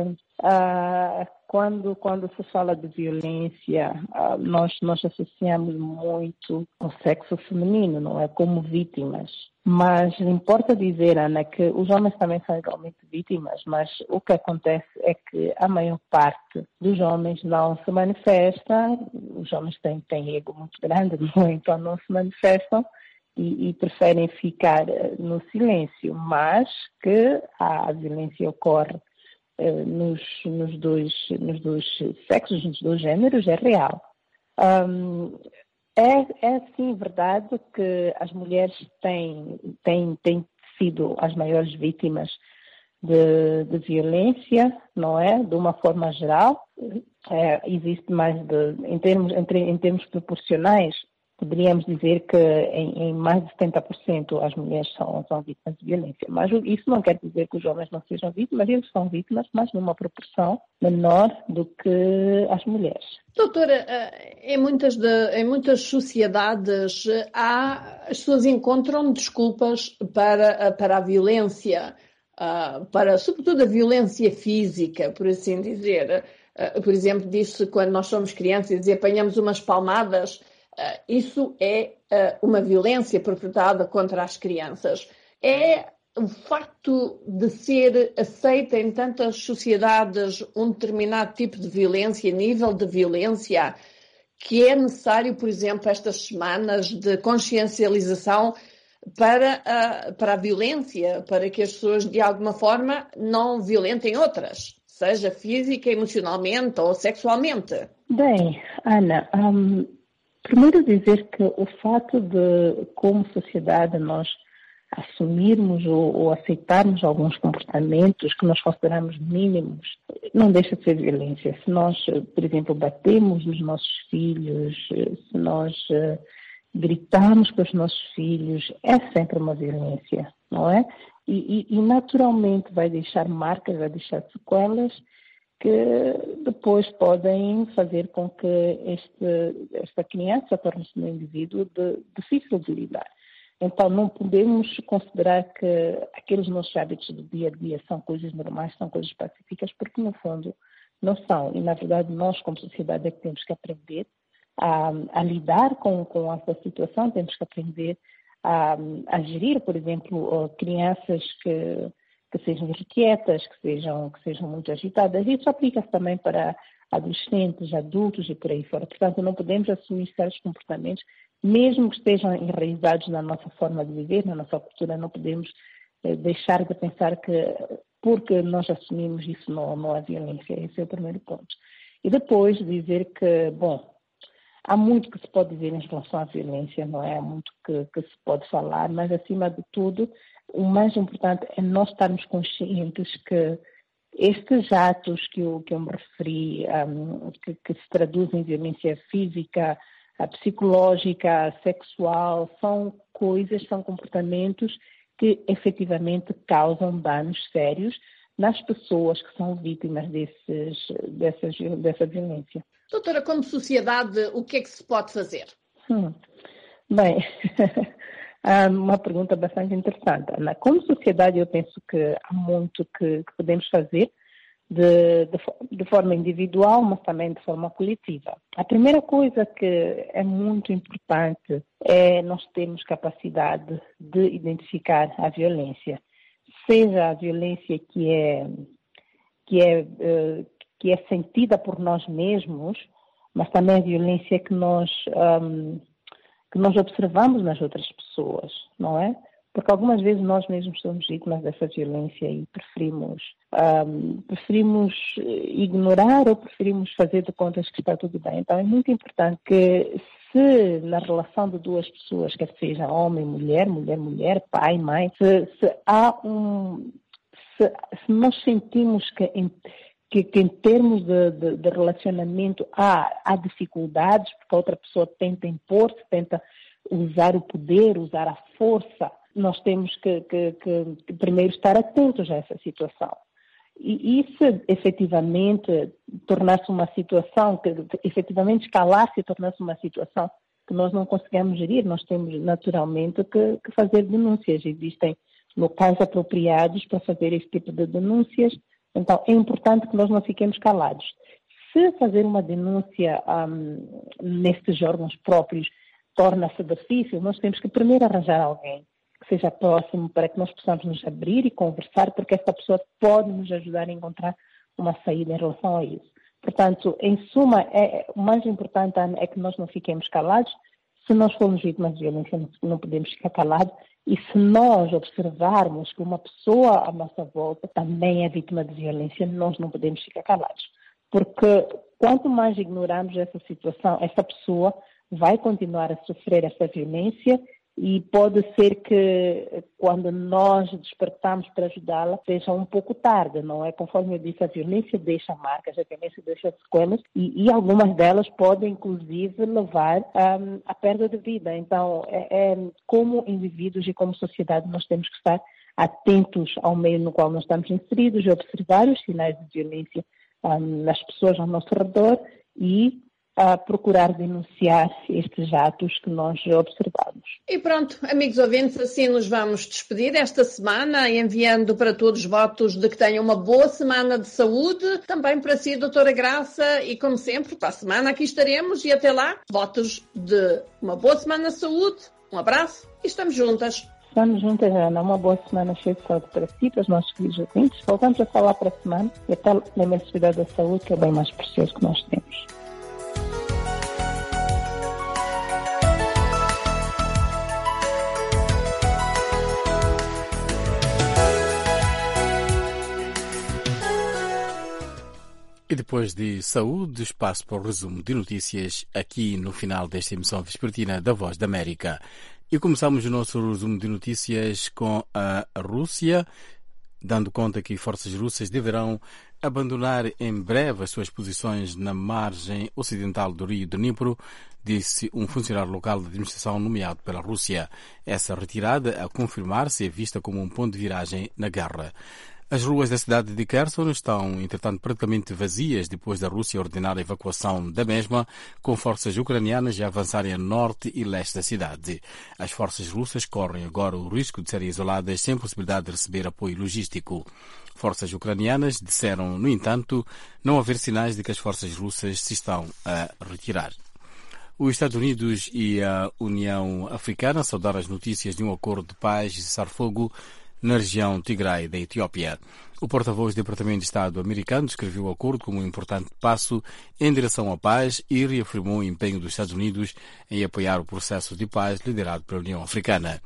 ah, quando, quando se fala de violência, ah, nós, nós associamos muito ao sexo feminino, não é? Como vítimas. Mas importa dizer, Ana, que os homens também são igualmente vítimas, mas o que acontece é que a maior parte dos homens não se manifesta, os homens têm, têm ego muito grande, não é? Então não se manifestam e, e preferem ficar no silêncio, mas que a violência ocorre eh, nos, nos, dois, nos dois sexos, nos dois gêneros, é real. Um, É, é sim verdade que as mulheres têm, têm, têm sido as maiores vítimas de, de violência, não é? De uma forma geral. É, existe mais de, em termos, em, em termos proporcionais, poderíamos dizer que em, em mais de setenta por cento as mulheres são, são vítimas de violência. Mas isso não quer dizer que os homens não sejam vítimas, eles são vítimas, mas numa proporção menor do que as mulheres. Doutora, em muitas, de, em muitas sociedades há, as pessoas encontram desculpas para, para a violência, para, sobretudo a violência física, por assim dizer. Por exemplo, diz-se quando nós somos crianças e apanhamos umas palmadas, isso é uma violência perpetrada contra as crianças. É o facto de ser aceita em tantas sociedades um determinado tipo de violência, nível de violência, que é necessário, por exemplo, estas semanas de consciencialização para a, para a violência, para que as pessoas, de alguma forma, não violentem outras, seja física, emocionalmente ou sexualmente. Bem, Ana, um, primeiro dizer que o fato de, como sociedade, nós assumirmos ou, ou aceitarmos alguns comportamentos que nós consideramos mínimos, não deixa de ser violência. Se nós, por exemplo, batemos nos nossos filhos, se nós uh, gritamos com os nossos filhos, é sempre uma violência, não é? E, e, e naturalmente vai deixar marcas, vai deixar sequelas que depois podem fazer com que este, esta criança torne-se um indivíduo de, difícil de lidar. Então, não podemos considerar que aqueles nossos hábitos do dia a dia são coisas normais, são coisas pacíficas, porque, no fundo, não são. E, na verdade, nós, como sociedade, é que temos que aprender a, a lidar com, com essa situação, temos que aprender a, a gerir, por exemplo, crianças que, que sejam irrequietas, que sejam, que sejam muito agitadas. Isso aplica-se também para adolescentes, adultos e por aí fora. Portanto, não podemos assumir certos comportamentos mesmo que estejam enraizados na nossa forma de viver, na nossa cultura, não podemos deixar de pensar que porque nós assumimos isso não, não há violência. Esse é o primeiro ponto. E depois dizer que, bom, há muito que se pode dizer em relação à violência, não é? Há muito que, que se pode falar, mas acima de tudo, o mais importante é nós estarmos conscientes que estes atos que eu, que eu me referi, um, que, que se traduzem em violência física, psicológica, sexual, são coisas, são comportamentos que efetivamente causam danos sérios nas pessoas que são vítimas desses, dessas, dessa violência. Doutora, como sociedade, o que é que se pode fazer? Hum. Bem, uma pergunta bastante interessante. Como sociedade, eu penso que há muito que, que podemos fazer de, de, de forma individual, mas também de forma coletiva. A primeira coisa que é muito importante é nós termos capacidade de identificar a violência, seja a violência que é, que é, que é sentida por nós mesmos, mas também a violência que nós, um, que nós observamos nas outras pessoas, não é? Porque algumas vezes nós mesmos somos vítimas dessa violência e preferimos, um, preferimos ignorar ou preferimos fazer de contas que está tudo bem. Então é muito importante que se na relação de duas pessoas, quer seja homem, mulher, mulher, mulher, pai, mãe, se, se há um... Se, se nós sentimos que em, que, que em termos de, de, de relacionamento há, há dificuldades, porque a outra pessoa tenta impor-se, tenta usar o poder, usar a força, nós temos que, que, que, que primeiro estar atentos a essa situação. E, e se efetivamente tornar-se uma situação, que efetivamente escalar-se e tornar-se uma situação que nós não conseguimos gerir, nós temos naturalmente que, que fazer denúncias. Existem locais apropriados para fazer esse tipo de denúncias, então é importante que nós não fiquemos calados. Se fazer uma denúncia um, nestes órgãos próprios torna-se difícil, nós temos que primeiro arranjar alguém que seja próximo para que nós possamos nos abrir e conversar, porque essa pessoa pode nos ajudar a encontrar uma saída em relação a isso. Portanto, em suma, é, o mais importante é que nós não fiquemos calados. Se nós formos vítimas de violência, não, não podemos ficar calados. E se nós observarmos que uma pessoa à nossa volta também é vítima de violência, nós não podemos ficar calados. Porque quanto mais ignorarmos essa situação, essa pessoa vai continuar a sofrer essa violência e pode ser que quando nós despertamos para ajudá-la seja um pouco tarde, não é? Conforme eu disse, a violência deixa marcas, a violência deixa sequelas e, e algumas delas podem inclusive levar um, à perda de vida. Então, é, é, como indivíduos e como sociedade nós temos que estar atentos ao meio no qual nós estamos inseridos e observar os sinais de violência um, nas pessoas ao nosso redor e a procurar denunciar estes atos que nós observamos. E pronto, amigos ouvintes, assim nos vamos despedir esta semana, enviando para todos votos de que tenham uma boa semana de saúde, também para si, doutora Graça, e como sempre, para a semana aqui estaremos e até lá, votos de uma boa semana de saúde, um abraço e estamos juntas. Estamos juntas, Ana. Uma boa semana cheia de saúde para si, para os nossos queridos ouvintes. Voltamos a falar para a semana e até lembre-se de cuidar da saúde, que é o bem mais precioso que nós temos. E depois de saúde, espaço para o resumo de notícias aqui no final desta emissão vespertina da Voz da América. E começamos o nosso resumo de notícias com a Rússia, dando conta que forças russas deverão abandonar em breve as suas posições na margem ocidental do rio Dnipro, disse um funcionário local da administração nomeado pela Rússia. Essa retirada, a confirmar-se, é vista como um ponto de viragem na guerra. As ruas da cidade de Kherson estão, entretanto, praticamente vazias depois da Rússia ordenar a evacuação da mesma, com forças ucranianas a avançarem a norte e leste da cidade. As forças russas correm agora o risco de serem isoladas sem possibilidade de receber apoio logístico. Forças ucranianas disseram, no entanto, não haver sinais de que as forças russas se estão a retirar. Os Estados Unidos e a União Africana saudaram as notícias de um acordo de paz e cessar-fogo na região Tigray da Etiópia. O porta-voz do Departamento de Estado americano descreveu o acordo como um importante passo em direção à paz e reafirmou o empenho dos Estados Unidos em apoiar o processo de paz liderado pela União Africana.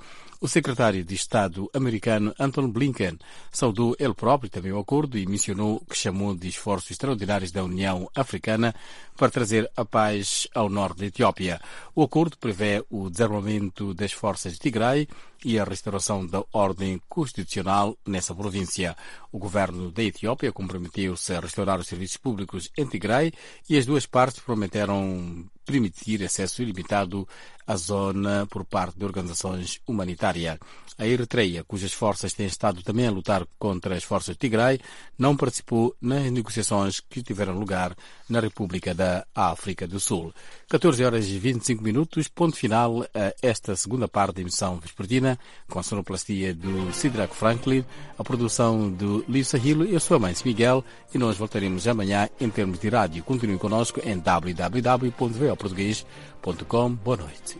O secretário de Estado americano Antony Blinken saudou ele próprio também o acordo e mencionou o que chamou de esforços extraordinários da União Africana para trazer a paz ao norte da Etiópia. O acordo prevê o desarmamento das forças de Tigray e a restauração da ordem constitucional nessa província. O governo da Etiópia comprometeu-se a restaurar os serviços públicos em Tigray e as duas partes prometeram permitir acesso ilimitado à zona por parte de organizações humanitárias. A Eritreia, cujas forças têm estado também a lutar contra as forças de Tigray, não participou nas negociações que tiveram lugar na República da África do Sul. catorze horas e vinte e cinco minutos, ponto final a esta segunda parte da emissão vespertina, com a sonoplastia do Sidraco Franklin, a produção do Liv Sahilo e a sua mãe Miguel, e nós voltaremos amanhã em termos de rádio. Continue conosco em w w w ponto v o português ponto com. Boa noite.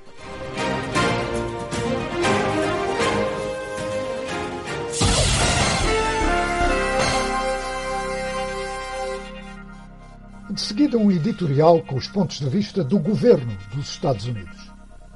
De seguida, um editorial com os pontos de vista do governo dos Estados Unidos.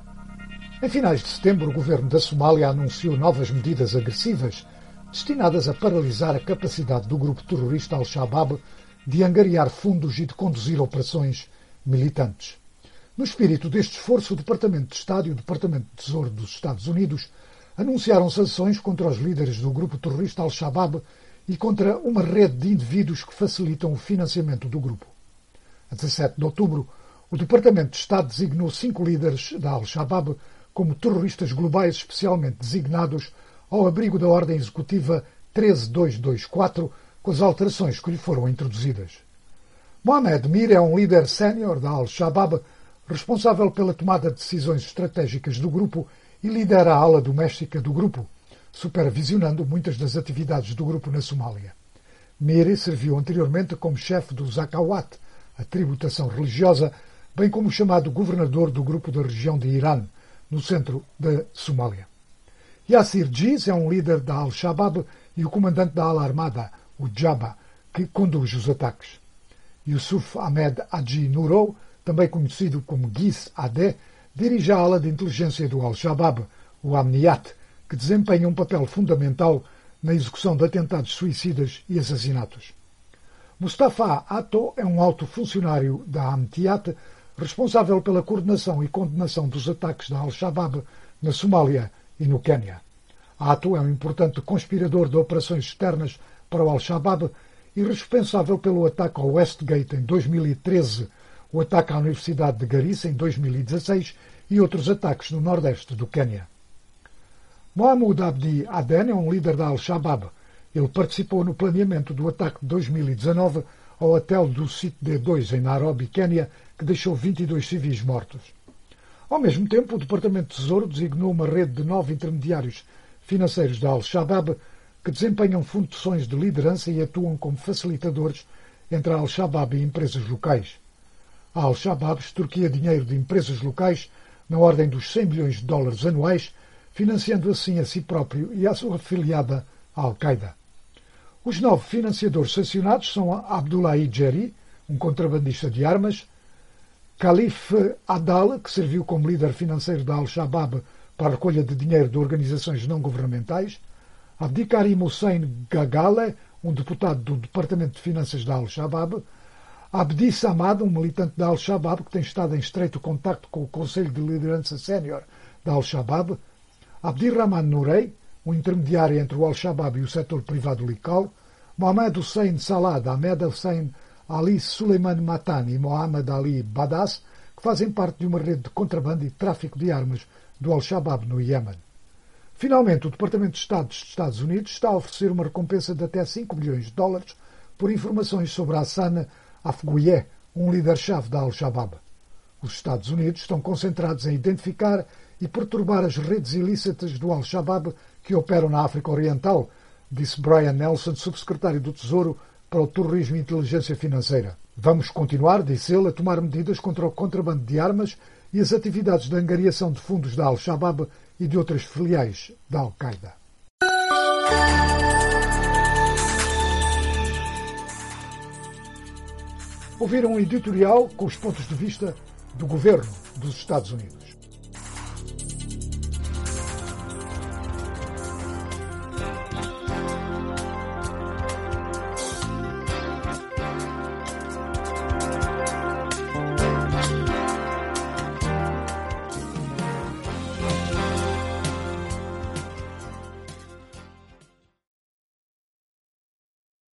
Em finais de setembro, o governo da Somália anunciou novas medidas agressivas destinadas a paralisar a capacidade do grupo terrorista Al-Shabaab de angariar fundos e de conduzir operações militantes. No espírito deste esforço, o Departamento de Estado e o Departamento de Tesouro dos Estados Unidos anunciaram sanções contra os líderes do grupo terrorista Al-Shabaab e contra uma rede de indivíduos que facilitam o financiamento do grupo. A dezassete de outubro, o Departamento de Estado designou cinco líderes da Al-Shabaab como terroristas globais especialmente designados ao abrigo da Ordem Executiva treze mil duzentos e vinte e quatro, com as alterações que lhe foram introduzidas. Mohamed Mir é um líder sénior da Al-Shabaab, responsável pela tomada de decisões estratégicas do grupo e lidera a ala doméstica do grupo, supervisionando muitas das atividades do grupo na Somália. Mir serviu anteriormente como chefe do Zakawat, a tributação religiosa, bem como chamado governador do grupo da região de Irã, no centro da Somália. Yassir Giz é um líder da Al-Shabaab e o comandante da ala armada, o Jabba, que conduz os ataques. Yusuf Ahmed Haji Nourou, também conhecido como Giz Adé, dirige a ala de inteligência do Al-Shabaab, o Amniyat, que desempenha um papel fundamental na execução de atentados suicidas e assassinatos. Mustafa Ato é um alto funcionário da Amniyat, responsável pela coordenação e condenação dos ataques da Al-Shabaab na Somália e no Quênia. Ato é um importante conspirador de operações externas para o Al-Shabaab e responsável pelo ataque ao Westgate em dois mil e treze, o ataque à Universidade de Garissa em dois mil e dezasseis e outros ataques no nordeste do Quênia. Mohamed Abdi Aden é um líder da Al-Shabaab. Ele participou no planeamento do ataque de dois mil e dezanove ao hotel do Site D dois em Nairobi, Quênia, que deixou vinte e dois civis mortos. Ao mesmo tempo, o Departamento de Tesouro designou uma rede de nove intermediários financeiros da Al-Shabaab que desempenham funções de liderança e atuam como facilitadores entre a Al-Shabaab e empresas locais. A Al-Shabaab extorquia dinheiro de empresas locais na ordem dos cem milhões de dólares anuais, financiando assim a si próprio e a sua afiliada a Al-Qaeda. Os nove financiadores sancionados são Abdullahi Jeri, um contrabandista de armas, Khalif Adal, que serviu como líder financeiro da Al-Shabaab para a recolha de dinheiro de organizações não governamentais, Abdikarim Hussein Gagale, um deputado do Departamento de Finanças da Al-Shabaab, Abdi Samad, um militante da Al-Shabaab que tem estado em estreito contacto com o Conselho de Liderança Sénior da Al-Shabaab, Abdirrahman Nourei, um intermediário entre o Al-Shabaab e o setor privado local, Mohamed Hussein Salad, Ahmed Hussein Ali Suleiman Matani e Mohamed Ali Badass, que fazem parte de uma rede de contrabando e tráfico de armas do Al-Shabaab no Iêmen. Finalmente, o Departamento de Estado dos Estados Unidos está a oferecer uma recompensa de até cinco milhões de dólares por informações sobre Hassan Afgouyeh, um líder-chave da Al-Shabaab. Os Estados Unidos estão concentrados em identificar e perturbar as redes ilícitas do Al-Shabaab que operam na África Oriental, disse Brian Nelson, subsecretário do Tesouro para o Terrorismo e Inteligência Financeira. Vamos continuar, disse ele, a tomar medidas contra o contrabando de armas e as atividades de angariação de fundos da Al-Shabaab e de outras filiais da Al-Qaeda. Ouviram um editorial com os pontos de vista do governo dos Estados Unidos.